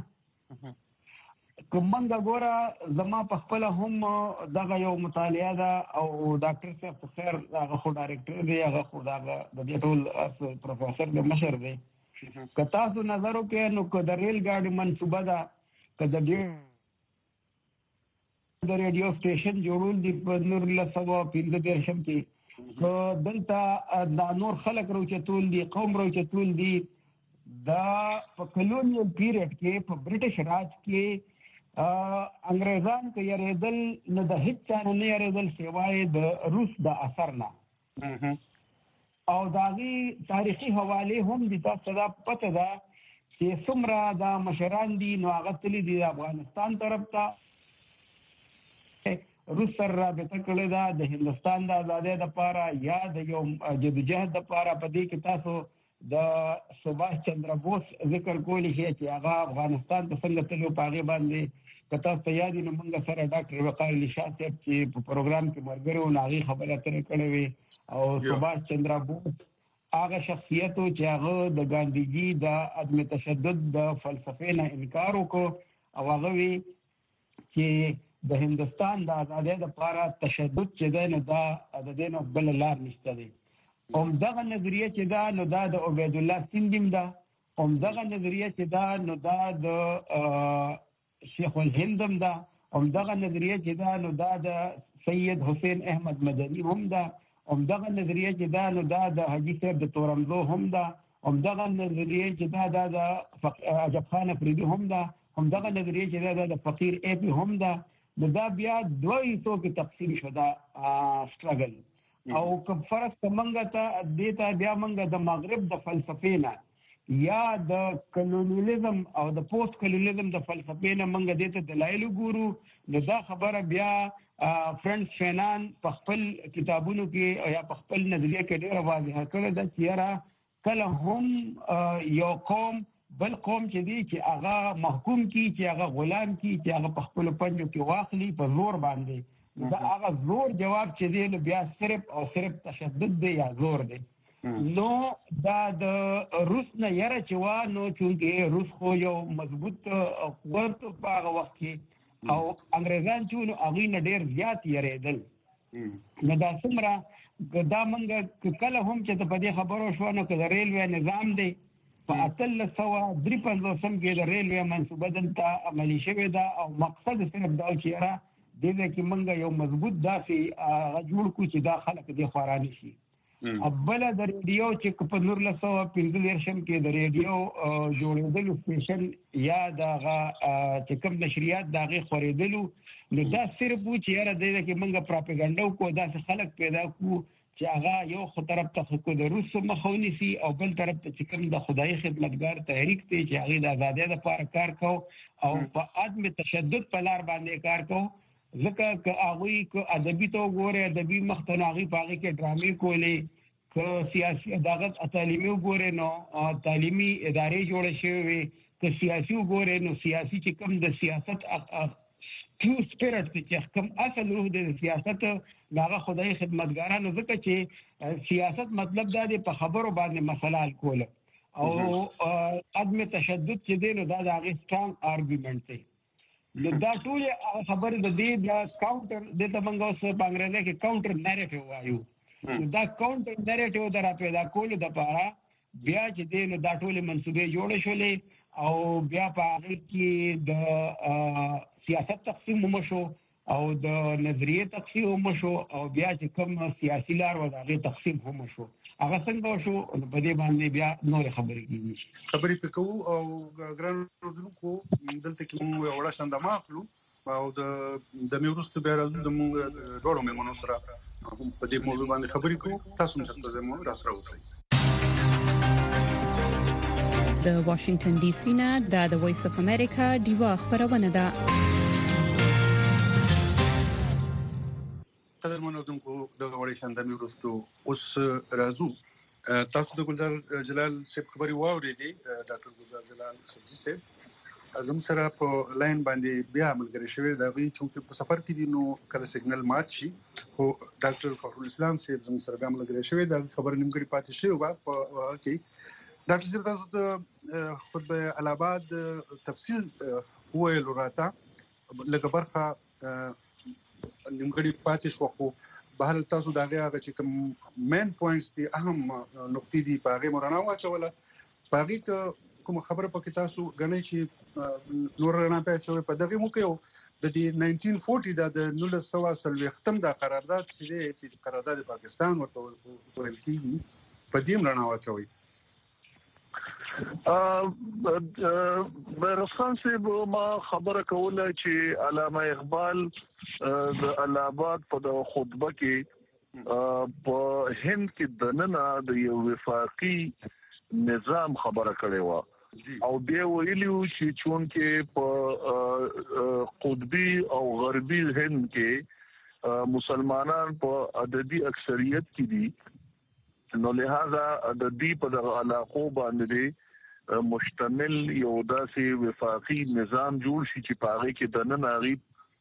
کومنګ ګوره زما په خپل هم دغه یو مطالعه ده او ډاکټر صاحب په خیر هغه خو ډایرکټر دی هغه خو دغه د دې ټول پروفیسور د مشر دی که تاسو نظر وکړئ نو که د ریل ګاډي منصوبه ده که د ریډیو سټیشن جوړول دي په 1915 کې که دلته دا نور خلک راوچتول دي قوم راوچتول دي دا په کلونیل پیریډ کې په برټش راج کې انګریزان که یریدل نو د هیڅ چا نه یریدل سوای د روس د اثر نه او داغي تاریخي حواله هم د تاسو دا پته ده چې څومره دا مشران دي نو هغه تللی دي افغانستان طرف ته روس سره رابطه کړې ده د هندستان د آزادۍ لپاره یا د یو جدوجہد لپاره په دې کې تاسو د سباش چندر بوس ذکر کولی شي چې هغه افغانستان ته څنګه تلو پاغه باندې کته تیار دي نو موږ سره ډاکټر وقار علي شاه صاحب چې په پروګرام کې مرګرو ناغي خبره ترې کړې وي او سباش چندر بوس هغه شخصیت چې هغه د ګاندیجی د عدم تشدد د فلسفې نه انکار وکړ او هغه وی چې د هندستان د آزادۍ لپاره تشدد چې دی نو دا د دې نو بل لار نشته دی. همدغه نظریه چې دا نو دا د عبید الله سیندیم ده، همدغه نظریه چې دا نو دا د شیخ الهندم ده، همدغه نظریه چې دا نو دا د سید حسین احمد مدني هم ده، همدغه نظریه چې دا نو دا د حاجي صاحب د تورمزو هم ده، همدغه نظریه چې دا د عجب خان افریدي هم ده، همدغه نظریه چې دا د فقیر ایپی هم ده. نو دا بیا دوه حصو کې تقسیم شو دا سټرګل. او که فرض کمنګه ته دیتا بیا منګه د مغرب د فلسفې نه یا د کلونیالیزم او د پوسټ کلونیالیزم د فلسفې نه منګه دیتا دلایل ګورو. نو دا خبره بیا فرانس فینان په خپل کتابونو کې یا په خپل نظریه کې ډېر واضح کړی ده چې یاره کله هم یو قوم بل قوم چې دی چې هغه محکوم کی، چې هغه غلام کی، چې هغه په خپل پنجو کې واخلي په زور باندې، دا هغه زور جواب چې دی نو بیا صرف او صرف تشدد دی یا زور دی. نو دا د روس نه یره چې وا نو چې روس خو یو مضبوط قوت په هغه وخت کې او انګریزان چې نو هغه نه ډیر زیات یریدل. نو دا څومره دا منګه کله هم چې په دې خبرو شو نو که د ریلوے نظام دی په 1853 کې د ریلوے منصوبه دلته عملي شوې ده او مقصد صرف دا چې یاره دې کې منګه یو مضبوط داسې جوړ کړو چې دا خلک دې خورا نشي. اوله د ریډیو چې په 1915 کې د ریډیو جوړېدلو سټیشن یا دغه چې کوم نشریات دغه خورېدلو، نو دا صرف و چې یاره دې کې منګه پروپاګاندا کو داسې خلک پیدا کو چې هغه یو خو طرف ته خو د روس مخه ونیسي او بل طرف ته چې کوم د خدای خدمتګار تحریک دی چې هغه د آزادۍ لپاره کار کو او په عدم تشدد په لار باندې کار کو. ځکه که هغوی که ادبي تو ګوره ادبي مختن هغوی په هغې کې ډرامې کولې، که سیاسي دغه تعلیمي وګورې نو تعلیمي ادارې جوړې شوې وې، که سیاسي وګورې نو سیاسي چې کوم د سیاست ټرو سپیرټ چې کوم اصل روح د سیاست هغه خدای خدمتګارانو، ځکه چې سیاست مطلب دا دی په خبرو باندې مسله حل کول او عدم تشدد چې دی نو دا د هغې سټرانګ آرګومنټ دی. نو دا ټول خبرې د دې د کاونټر د ته موږ اوس په انګریزي کې کاونټر نیریټیو وایو. دا کاونټر نیریټیو د را پیدا کولو دپاره بیا چې دی نو دا ټولې منصوبې جوړې شولې او بیا په هغې کې د سیاست تقسیم هم شو او د نظریه تقسیم هم شو او بیا چې کوم سیاسي لار و د هغې تقسیم هم شو. هغه څنګه شو په دې باندې بیا نورې خبرې کېږي. خبرې پې کوو او ګران اورېدونکو دلته کې موږ یو وړه شندمه اخلو او د مې وروسته بیا راځو د موږ دواړو مېلمنو سره په دې موضوع باندې خبرې کوو. تاسو هم چېرته زموږ راسره اوسئ. د واشنگټن ډي سي نه د وایس اف امریکا ډیوا خبرونه ده. قدرمنو اوریدونکو د وړې شندمې وروسته اوس راځو تاسو د ګلزار جلال صاحب خبري واورېدې. ډاکټر ګلزار جلال سبزي صاحب زموږ سره په لاین باندې بیا ملګری شوی دا غي چې په سفر کې دي نو کله سیګنل مات شي خو ډاکټر فخر الاسلام صاحب زموږ سره بیا ملګری شوی دا خبر نیمګړی پاتې شوی و په کې. ډاکټر صاحب تاسو د خطبه الاباد تفصیل وویل راته لکه برخه نیمګړی پاتې شو خو بهر تاسو دا هغه چې کوم مین پوینټس دي اهم نقطې دي په هغه مرانه واچوله په هغه کوم خبره پکې تاسو غنئ چې نور نه پېښوي په دغه مو کې د 1940 د 1940 د قرارداد چې قرارداد پاکستان ورته ویل کیږي په دې مرانه واچوي. برسخان صاحب ما خبره کوله چې علامه اقبال د الاباد په خطبه کې په هند کې دننه د یو وفاقي نظام خبره کړې و او بیا ویلیو چې چون کې په قطبي او غربي هند کې مسلمانان په عددي اکثریت کې دي نو لہذا د دې په دغه علاقو باندې مشتمل یو داسې وفاقي نظام جوړ شي چې په هغه کې دننه غي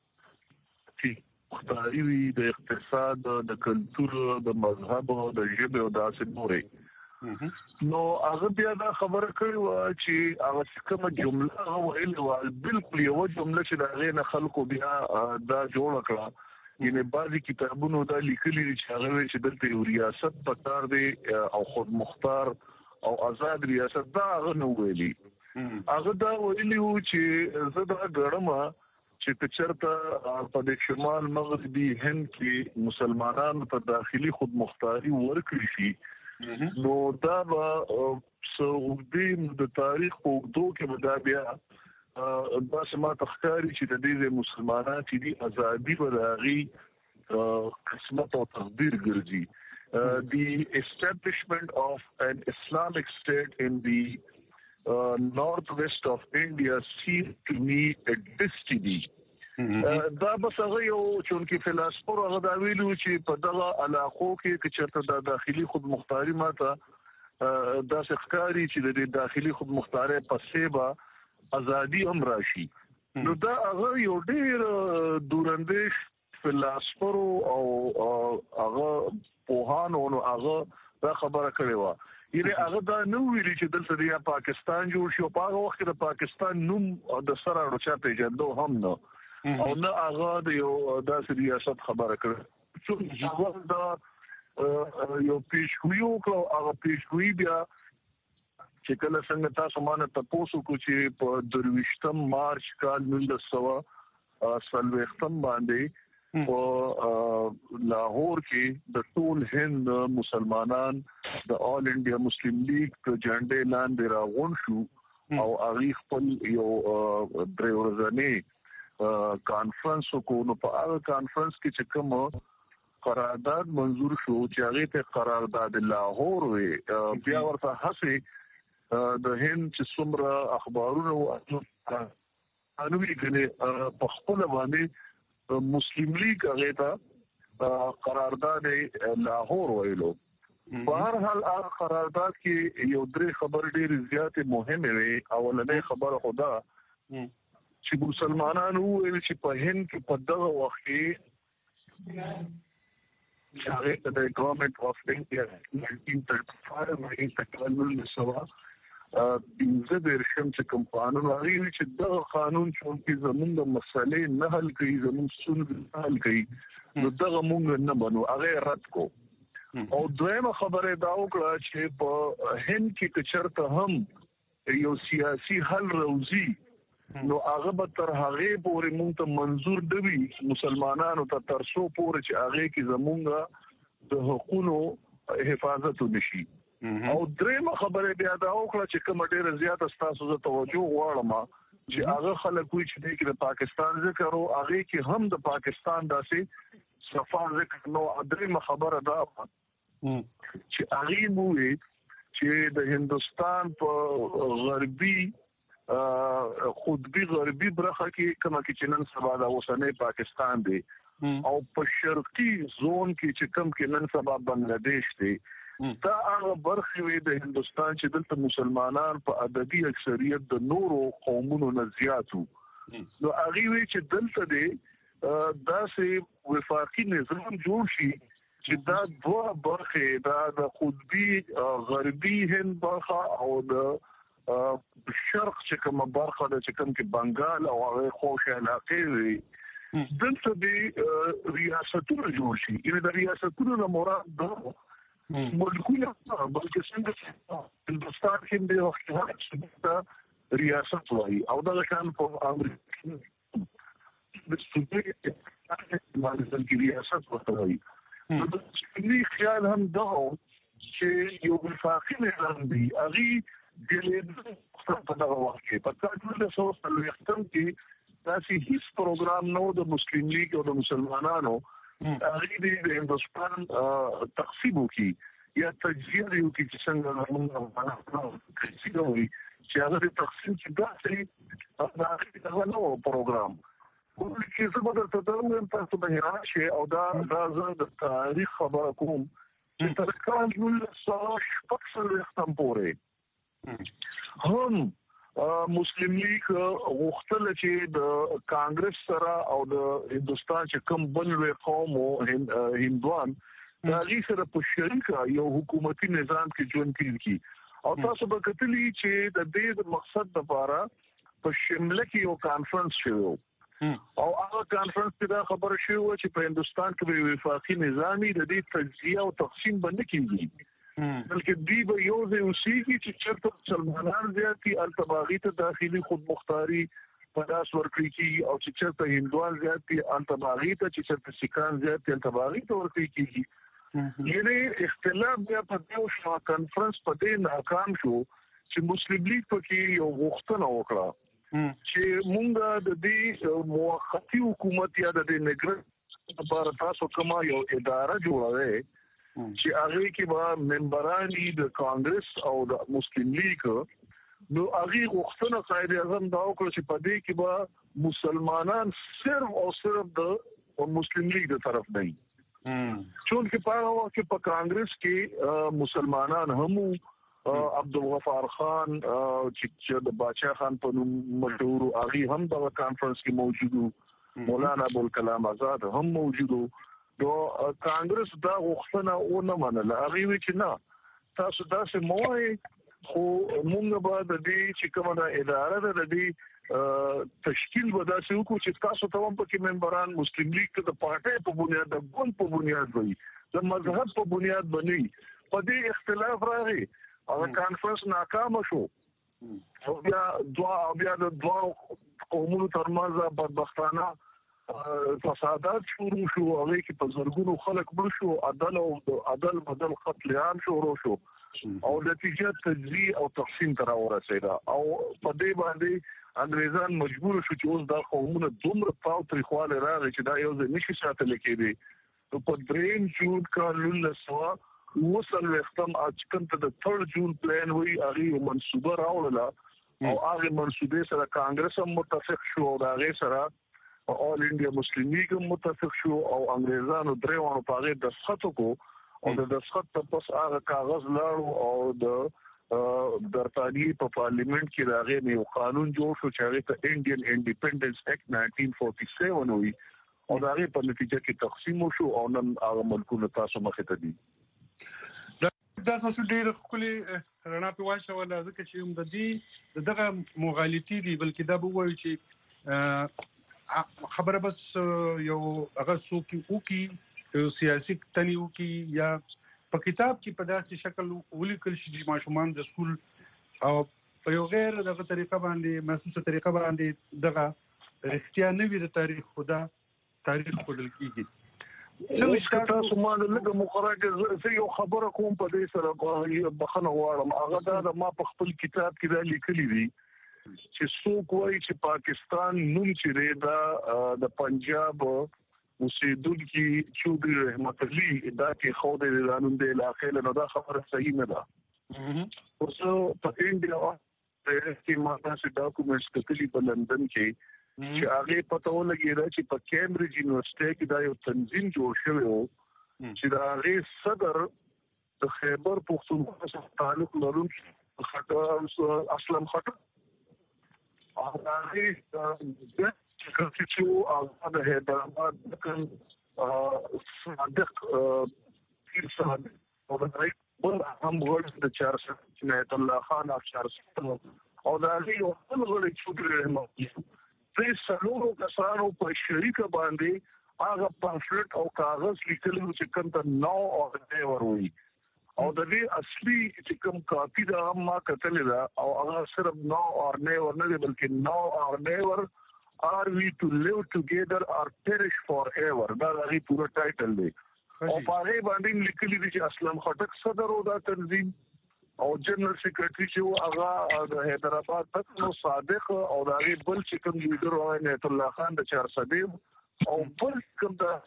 چې خدایي د اقتصاد د کلتور د مذهب او د ژبه او داسې نورې نو هغه بیا دا خبره کړې و چې هغه کومه جمله ویل و بالکل یو جمله چې دا غي نه خلکو بیا دا جوړ کړه یعنی بعضی کتابونو دا لیکلي چې هغه چې دلته یو ریاست پکار دی او خود مختار او آزاد ریاست دا هغه نو ویلي هغه دا ویلي چې زه دا ګړم چې چرته په د شمال مغربي هند کې مسلمانانو ته داخلي خود مختاري ورکړي شي نو دا به سعودي د تاریخ په دوه کې دا بیا دا سما تخکاری چې د دې مسلمانانو چې دي ازادي ولغي قسمت او تقدیر ګرځي the establishment of an Islamic state in the northwest of India seemed to me a destiny. دا بس هغه یو چونکی فلسفور هغه دا ویلو چې په دغه علاقو کې چرته د داخلي خود مختاري ماته دا ښکاری چې د داخلي خود مختاري په سیبا ازادي هم راشي نو دا هغه یو ډیر دورندیش فلسفور او هغه پوهانو نو هغه دا خبره کړې و یعنی هغه دا نو ویلي چې دلته د پاکستان جوړ شو په هغه وخت د پاکستان نوم د سره اړه پیژندو هم نه او نه هغه د یو داسې ریاست خبره کړه چې هغه دا یو پیشګویو کړو هغه پیشګوی بیا چې کله څنګه تاسو مانه تاسو کو چې په 23 مارچ کال 1940 باندې په لاهور کې د ټول هند مسلمانان د آل انډیا مسلم لیگ په جنډې لاندې راغون شو او هغه خپل یو درې ورځې کانفرنس کو نو په هغه کانفرنس کې چې کوم قرارداد منزور شو چې هغه ته قرارداد لاهور وي بیا ورته هڅه د هند چې څومره اخبارونه او انوي کنه په خپل باندې مسلم لیگ هغه ته قرارداد لاهور ویلو په هر حال هغه قرارداد کې یو درې خبر ډېر زیات مهمه وي اولنې خبره خدا چې مسلمانانو ویل چې په هند کې په دغه وخت کې هغه د ګورنمنت اف انډیا 1935 تکلل پنځه درشم چې کوم قانون راغی چې دا قانون چې زموږ د مسلې نه حل کوي زموږ ستونزې نه حل کوي نو دا موږ نه بنو هغه رد کو او دویمه خبره دا وکړه چې په هند کې چرته هم یو سیاسي حل روزي نو هغه به تر هغه پورې موږ ته منزور دی مسلمانانو ته ترسو پورې چې هغه کې زموږ د حقوقو حفاظت وشي او درېمه خبره بیا دا وکړه چې کوم ډېر زیات تاسو ته توجه غواړم چې هغه خلک وي چې د پاکستان ذکر او هغه کې هم د پاکستان داسې صفا ذکر نو درېمه خبره دا چې هغه وي چې د هندستان په غربي خودبي غربي برخه کې کومه چې نن سبا د اوسنۍ پاکستان دی او په شرقي زون کې چې کوم کې نن سبا بنگلاديش دی دا هغه برخه وي د هندستان چې دلته مسلمانان په عددي اکثریت د نورو قومونو نه زیاتو نو هغه وی چې دلته دی داسې وفاقي نظام جوړ شي چې دا دوه برخه دا د خودبي غربي هند برخه او د شرق چې کوم برخه د چې کوم کې بنگال او هغه خوش علاقې وي دلته دی ریاستونه جوړ شي یعنی د ریاستونو نه مراد دا ملکونه بلکې څنګه هندستان کې د وخت ریاست وایي او دا کان په امریکا د ستوري د ریاست وایي نو د ستوري خیال هم دا چې یو وفاقي نظام دی هغه د په دغه وخت کې په تاسو له سوسل وختم کې تاسو هیڅ پروګرام نو د مسلم لیگ او د مسلمانانو هغه د هندستان تقسیم وکي یا تجزیه وکي چې څنګه موږ کوي چې هغه تقسیم چې دا هغه نو پروګرام چې څه بدل تداوم تاسو به راشي او دا د تاریخ خبره کوم چې تر کال 1940 پورې هم مسلم لیگ غوښتل چې د کانګرس سره او د هندستان چې کوم بل وی قوم او هندوان دا غي سره په شریکه یو حکومتي نظام کې ژوند کوي او تاسو به کتلی چې د دې مقصد لپاره په شمله کې یو کانفرنس شوی او هغه کانفرنس کې دا خبره شوی چې په هندستان کې به وفاقي نظامي د دې تجزیه او تقسیم باندې کیږي بلکې دی به یو ځای اوسېږي چې چېرته مسلمانان زیاتي التباغي ته داخلي خودمختاري په لاس ورکړي کیږي او چې چېرته هندوان زیاتي التباغي ته چې چېرته سیکان زیاتي التباغي ته ورکړي کیږي یعنی اختلاف بیا په دې شو کانفرنس په دې ناکام شو چې مسلم لیگ پکې یو غوښتنه وکړه چې مونږ د دې موقتی حکومت یا د دې نګر لپاره تاسو کومه یو اداره جوړوي چې هغه کې به ممبرانی د کانګرس او د مسلم لیگ نو هغه غوښتنه قائد اعظم دا وکړ چې په دې کې به مسلمانان صرف او صرف د مسلم لیگ د طرف نه چون کې په هغه کې په کانګرس کې مسلمانان هم عبدالغفار خان چې د باچا خان په نوم مشهور هغه هم د کانفرنس کې موجود مولانا ابوالکلام آزاد هم موجود نو کانګرس دا غوښتنه و نه منله هغه وی چې نه تاسو داسې موای خو موږ به د دې چې کومه اداره ده د دې تشکیل به داسې وکړو چې تاسو ته هم پکې ممبران مسلم لیگ د پارټۍ په بنیاد د ګوند په بنیاد وي د مذهب په بنیاد باندې په دې اختلاف راغی او کانفرنس ناکام شو او بیا د دوا قومونو ترمنځ بدبختانه فسادات شروع شو هغه کې په زرګونو خلک مړ شو عدل بدل قتل عام شروع شو او نتیجه تجزیه او تقسیم تر ورسېده او په دې باندې انګريزان مجبور شو چې اوس دا قومونه دومره پاو تاریخواله راغی چې دا یو ځای نشي ساتل کېدی نو په 3 جون کال لسوا وصل وختم اچکن ته د 3 جون پلان وی هغه منسوبه راوړله او هغه منسوبه سره کانګرس هم متفق شو او هغه سره اول انډیا مسلم لیگ متفق شو او انګريزانو دریوانو په هغه دسخط کو او د دسخط په پس هغه کاغذ لاړو او د برتانیې په پارلیمنت کې راغی یو قانون جوړ شو چې هغه ته انډین انډیپندنس اکټ 1947 وی او دا هغه په نتیجه کې تقسیم شو او نن هغه ملکونه تاسو مخې ته دي دا تاسو ډیر خولي رڼا په واښه ولا ځکه چې د دې دغه مغالطي دي بلکې دا به وایي چې خبره بس یو هغه څوک او سیاسي تنیو کې یا په کتاب کې په داسې شکل ولیکل شي چې ماشومان د سکول او په یو غیر دغه طریقه باندې محسوسه طریقه باندې دغه رښتیا نه وي د تاریخ خدا تاریخ خودل کیږي څنګه تاسو مانه لږه مقرره زه یو خبره کوم په دې سره بخنه غواړم هغه دا ما په خپل کتاب کې دا لیکلي دي چې څوک وایي چې پاکستان نوم چې دا د پنجاب اوسیدونکي چودري رحمت علي دا کې خو د قانون د علاقې له دا خبره صحیح نه ده اوس په انډیا کې ماته چې ډاکومنټس کتلي په لندن کې چې هغه پته ولګیدا چې په کیمبرج یونیورسيټي کې دا یو تنظیم جوړ شوی و چې دا هغه صدر د خیبر پختونخوا سره تعلق لرونکي خاطر اسلم خاطر هغه چې هغه د حیدرآباد دکن صادق پیر صاحب او د بل هم ورته د 400 عنایت الله خان او 400 او دا یو خپل غړي چې رحمت دې سلوو کسانو په شریکه باندې هغه پامفلټ او کاغذ لیکل چې کوم ته نو او نه وروي او د دې اصلي چې کوم کاپی دا ما کتل دا او هغه صرف نو او نه ورنه بلکې نو او نه are we to live together or perish forever دا غي پورا ټایټل دی او په هغه باندې لیکلي دي چې اسلم خټک صدر او دا تنظیم او جنرال سیکریټری چې هغه د حیدرآباد تک نو صادق او دا غي بل چې کوم لیډر او عنایت الله خان د 400 او بل کوم دا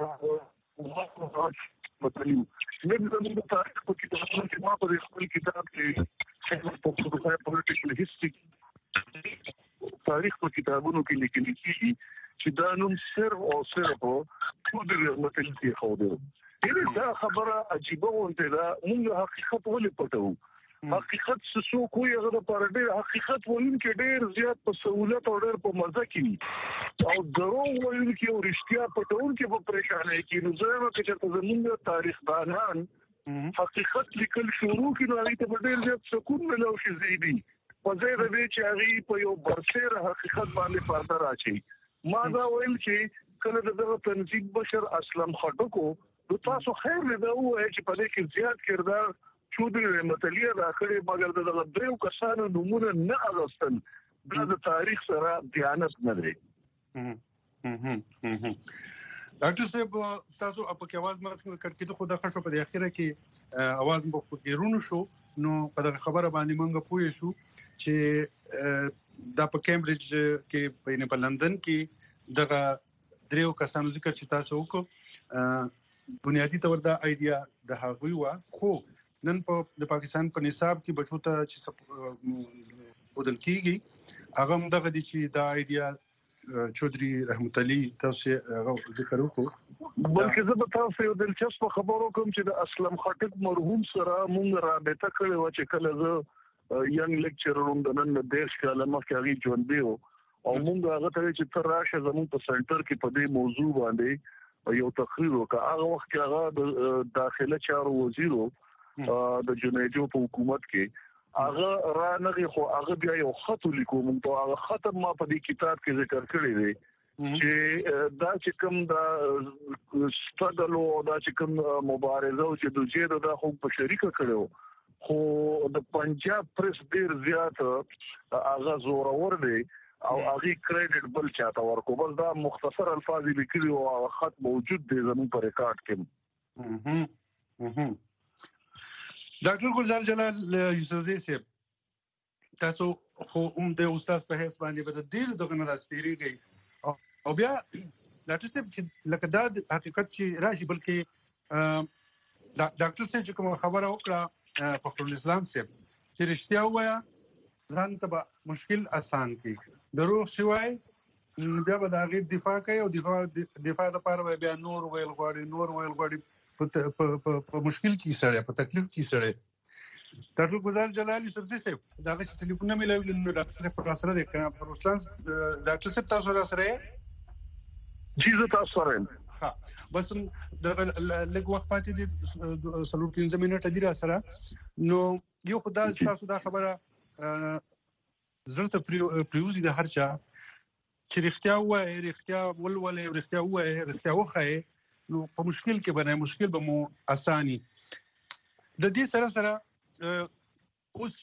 مطلب نن د تاریخ په کتاب کې ما په خپل کتاب کې په پولیټیکل هیستوري تاریخ په کتابونو کې لیکل کیږي چې دا نوم صرف او صرف د رحمت الله خو دی دا خبره عجیبه وانته دا موږ حقیقت ولې پټو حقیقت څه کوی هغه پر ډېر حقیقت وایونکي ډېر زیات په سہولت او ډېر په مزه کې او دروغ وایونکي او رښتیا پټونکي په پریشانه کې نو زه وایم چې زموږ تاریخ دانان حقیقت لیکل شروع کړي نو هغه ته ډېر زیات سکون ملو شي زیدي په ځای د دې چې هغه په یو برسېره حقیقت باندې پرده راچي ما دا ویل چې کله دغه تنظیم بشر اسلم خټکو نو تاسو خیر دې وایي چې په دې کې زیات کردار چودري رحمت الله راکړي مګر دغه دریو کسانو نمونه نه اغستل د تاریخ سره دیانت نه لري. ډاکټر صاحب تاسو په کې आवाज مرسته کړکې خو د خښو په اخیره کې आवाज مو په ګرونو شو نو په دغه خبره باندې مونږ پوه شو چې د په کیمبرج کې په لندن کې دغه دریو کسانو ذکر چې تاسو وکړو بنیادی تور دا ایډیا د هغوی وا خو نن په پاکستان په نصاب کې بچو ته چې بدل کیږي هغه دغه دي چې دا ایډیا چودري رحمت علي تاسو ذکر وکړو بلکې زه به تاسو یو دلچسپ خبرو کوم چې د اسلم خټک مرحوم سره مونږ رابطه کړې و چې کله زه ینګ لیکچرر وم د نن د دیش کاله مخکې هغه ژوند دی او مونږ هغه ته چې تر راشه زموږ په سنټر کې په دې موضوع باندې یو تقریر وکړ هغه وخت کې هغه د داخله چارو وزیرو د جنیدو په حکومت کې هغه را نغي خو هغه بیا یو خط لیکو مونږ ته هغه خط ما په دې کتاب کې ذکر کړی دی چې دا چې کوم دا ستګل او دا چې کوم مبارزه او چې د جېد د خو په شریکه کړو خو د پنجاب پریس ډیر زیات هغه زورور دی او هغه کریډټ بل چاته ورکو بس دا مختصر الفاظ لیکلي او خط موجود دی زموږ په ریکارډ کې. ډاکټر ګلزار جلال یوسفزئی صاحب تاسو خو د استاد په حیث باندې به د ډیر دغه نه راستېریږي او بیا ډاکټر صاحب چې لکه دا حقیقت چې راشي بلکې ډاکټر صاحب چې کوم خبره وکړه فخر الاسلام صاحب چې رښتیا وایا ځان ته مشکل آسان کی دروغ شوای بیا به دا غي دفاع کوي او دفاع لپاره بیا نور ویل غواړي په مشکل کې سره په تکلیف کې سره ډاکټر ګلزار جلال یوسفزئی صاحب دا چې ټلیفون مې لوي نو ډاکټر صاحب پر سره دی پر رسلان ډاکټر صاحب تاسو سره جی زه تاسو سره ها بس د لږ وخت پاتې دي 15 منټه دی را سره نو یو خدای تاسو دا خبره زړه پریوزي د هر چا چې رښتیا ولولې رښتیا وخه نو په مشکل کې باندې مشکل به مو اساني د دې سره اوس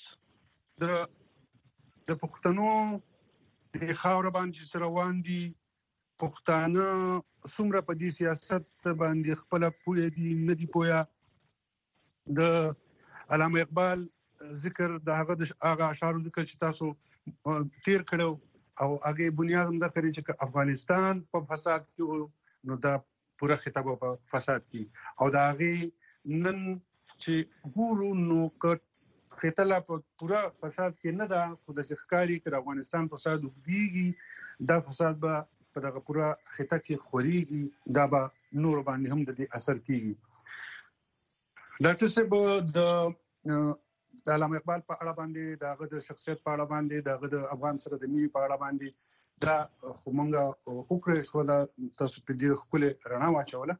د پښتنو د خاور باندې روان دي پښتانه څومره په دې سیاست باندې خپل پوهه دي نه دي پوهه د علامه اقبال ذکر د هغه اشعار ذکر چې تاسو تیر کړو او هغه بنیاد هم دا کوي چې افغانستان په فساد کې نو دا پورا خطاب په فساد کې او دا غي نن چې ګورو نو خطلا په پورا فساد کې نه دا خود ځخکاری کړ افغانستان فساد وګديږي دا فساد به په دغه پورا خطه کې خوريږي دا به نور باندې هم د اثر کوي. ډاکټر صاحب د علامه اقبال په اړه باندې داغه د شخصیت په اړه باندې داغه د افغان سره د ملي په اړه باندې دا خو مونږه وکړې شو دا تاسو په دې خپل رڼا واچوله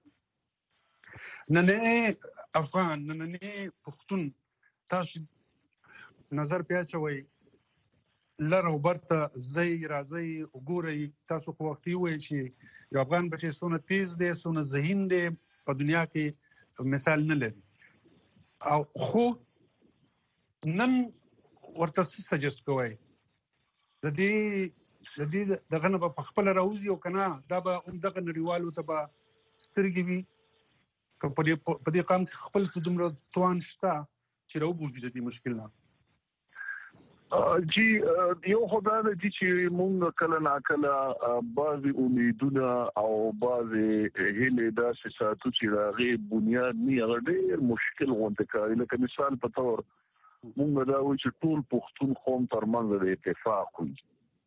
نن افغان نن پښتون تاسو نظر پیاچوي لره وبرته زئی راځي وګورئ تاسو خو وخت وي چې یو افغان بچي سونه تیز دي سونه ذهین دي په دنیا کې مثال نه لري او خو نن ورته سجست کوي د دې دغه نه په خپل راوځي او کنه دا به دغه نړیوالو ته به سترګې وي په دې قام کې خپل دومره توان شته چې راوځي د دې مشکل نه جی یو خدای دې چې مونږ کله ناکله بعض امیدونه او بعض هیله داسې ساتو چې راغي بنیاد نه غړي مشکل غونډه کوي لکه مثال په تور مونږ دا و چې ټول پښتون قوم ترمنځ د اتفاق وي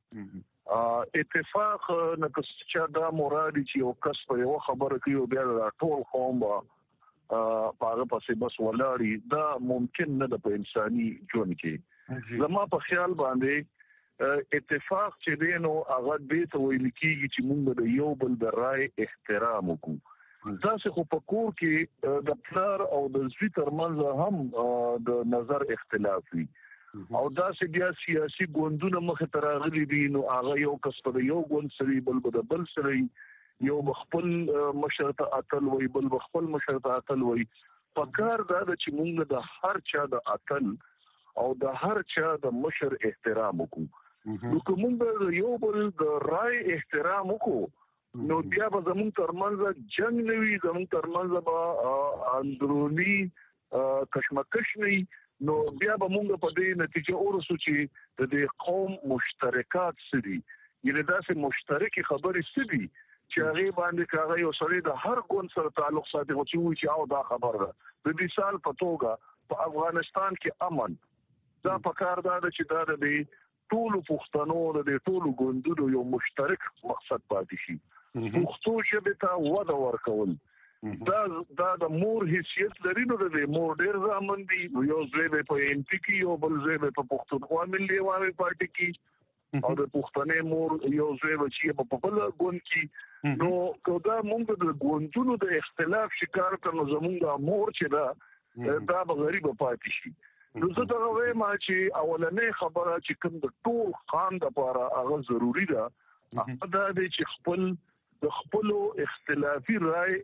اتفاق نه چې دا مراد چې یو کس په یو خبره کوي او بیا د ټول قوم پاغه پسې بس ولاړی دا ممکن نه د انساني ژوند کې زما په خیال باندې اتفاق چې دینو هغه دې ته ویل کېږي چې موږ د یو بل د رائے احترام وکړو دا څه خو په کور کې د پلار او د زوی ترمنځ هم د نظر اختلاف وي او دا چې بیا سیاسي ګوندونه مخ ته راغلي دي نو هغه یو کس په یو ګوند سره بل سره یو خپل مشرته اتل وي بل خپل مشرته اتل وي پکار دا چې موږ د هر چا د اتل او د هر چا د مشر احترام وکړو نو کوم د یو بل د رائے احترام وکړو نو بیا به زموږ ترمنځ جنگ نه وي زموږ ترمنځ به اندرونی کشمکش نه نو بیا به موږ په دې نتیجه ورسو چې د دې قوم مشترکات سړي یعنی دا سه مشترکي خبرې سړي چې هغه باندې کاغه یو سړی د هر ګوند سره تعلق ساتي او چې او دا خبر ده د دې سال په توګه په افغانستان کې امن دا پکار دا چې دا د ټولو پښتنو د ټولو ګوندونو یو مشترک مقصد پاتې شي پښتو ژبه ته وده ورکول دا د مور حیثیت لري نو د مور ډیر ځامن دي یو ځای په ان پی کې یو بل ځای په پښتونخوا ملي عوامي پارټي کې او د پښتنې مور یو ځای چې په بل ګوند کې نو کودا موږ د ګوندونو د اختلاف شکار کړو زموږ مور چې دا به غریب پاتې شي نو زه دا وایم چې اولنې خبره چې کوم د ټول خان لپاره هغه ضروری ده دا د خپل اختلافي رائے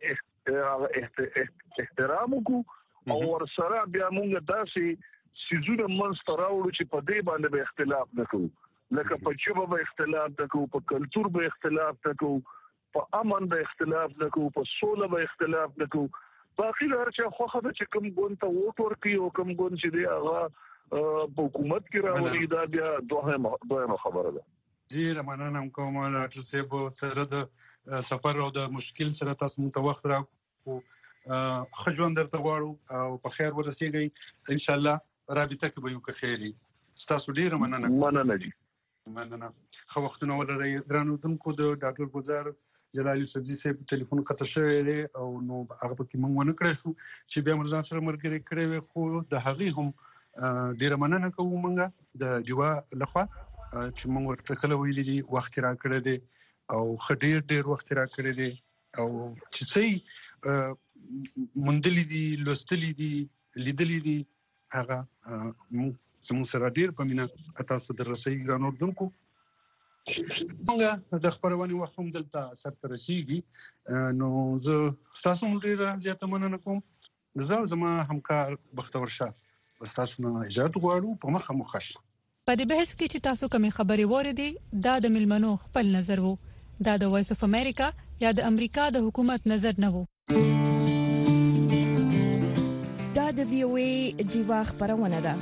احترام وکړو او ورسره بیا موږ داسې سيزونه منځ ته راوړو چې په دې باندې به اختلاف نکوو لکه په ژبه به اختلاف نکوو په کلچر به اختلاف نکوو په امن به اختلاف نکوو په سوله به اختلاف نکوو باقي هر چا خو خدای چې کوم ګوند ته ووټ ورکړي او کوم ګوند چې دی هغه په حکومت کې راوړي دا بیا دوه خبره ده جی رمانان هم کوم ډاکټر صاحب سره د سفر او د مشکل سره تاسو مو ته وخت راکو خجوان درته غواړو او په خیر ورسیږئ ان شاء الله رابطه کې به یو که خیری تاسو ډیر مننه جی مننه خو وختونه ولري درانو دونکو د ډاکټر ګلزار جلال یوسفزي صاحب ټلیفون قطع شوی دی او نو هغه پکې موږ ونه کړی شو چې بیا مرزان سره مرګري کړی وي خو د هغې هم ډیره مننه کوو موږ د ډیوا لخوا چې موږ ورته کله ویلي دي وخت را کړی دی او ډیر وخت را کړی دی او چې څه مندلي دي لوستلي دي لیدلي دي هغه موږ سره ډیر په مینا تاسو د رسۍ ګران اردوونکو څنګه د خبرونه وخت هم دلته سره رسیږي نو زه تاسو ډیر زیاته مننه کوم زما همکار بختور شاه تاسو نه اجازه غواړو په مخه مخش په دې بحث کې چې تاسو کومې خبرې وریدي دا د ملمنو خپل نظر وو دا د وایس اف امریکا یا د امریکا د حکومت نظر نه وو دا د وی او ای ډیوا خبرونه ده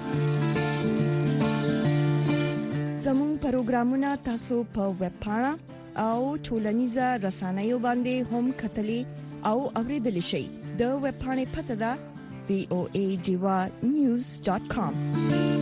زموږ پروګرامونه تاسو په ویب پاڼه او ټولنیزه رسنیو باندې هم کتلی او اوریدلی شئ د ویب پاڼې پته ده voadewa.news.com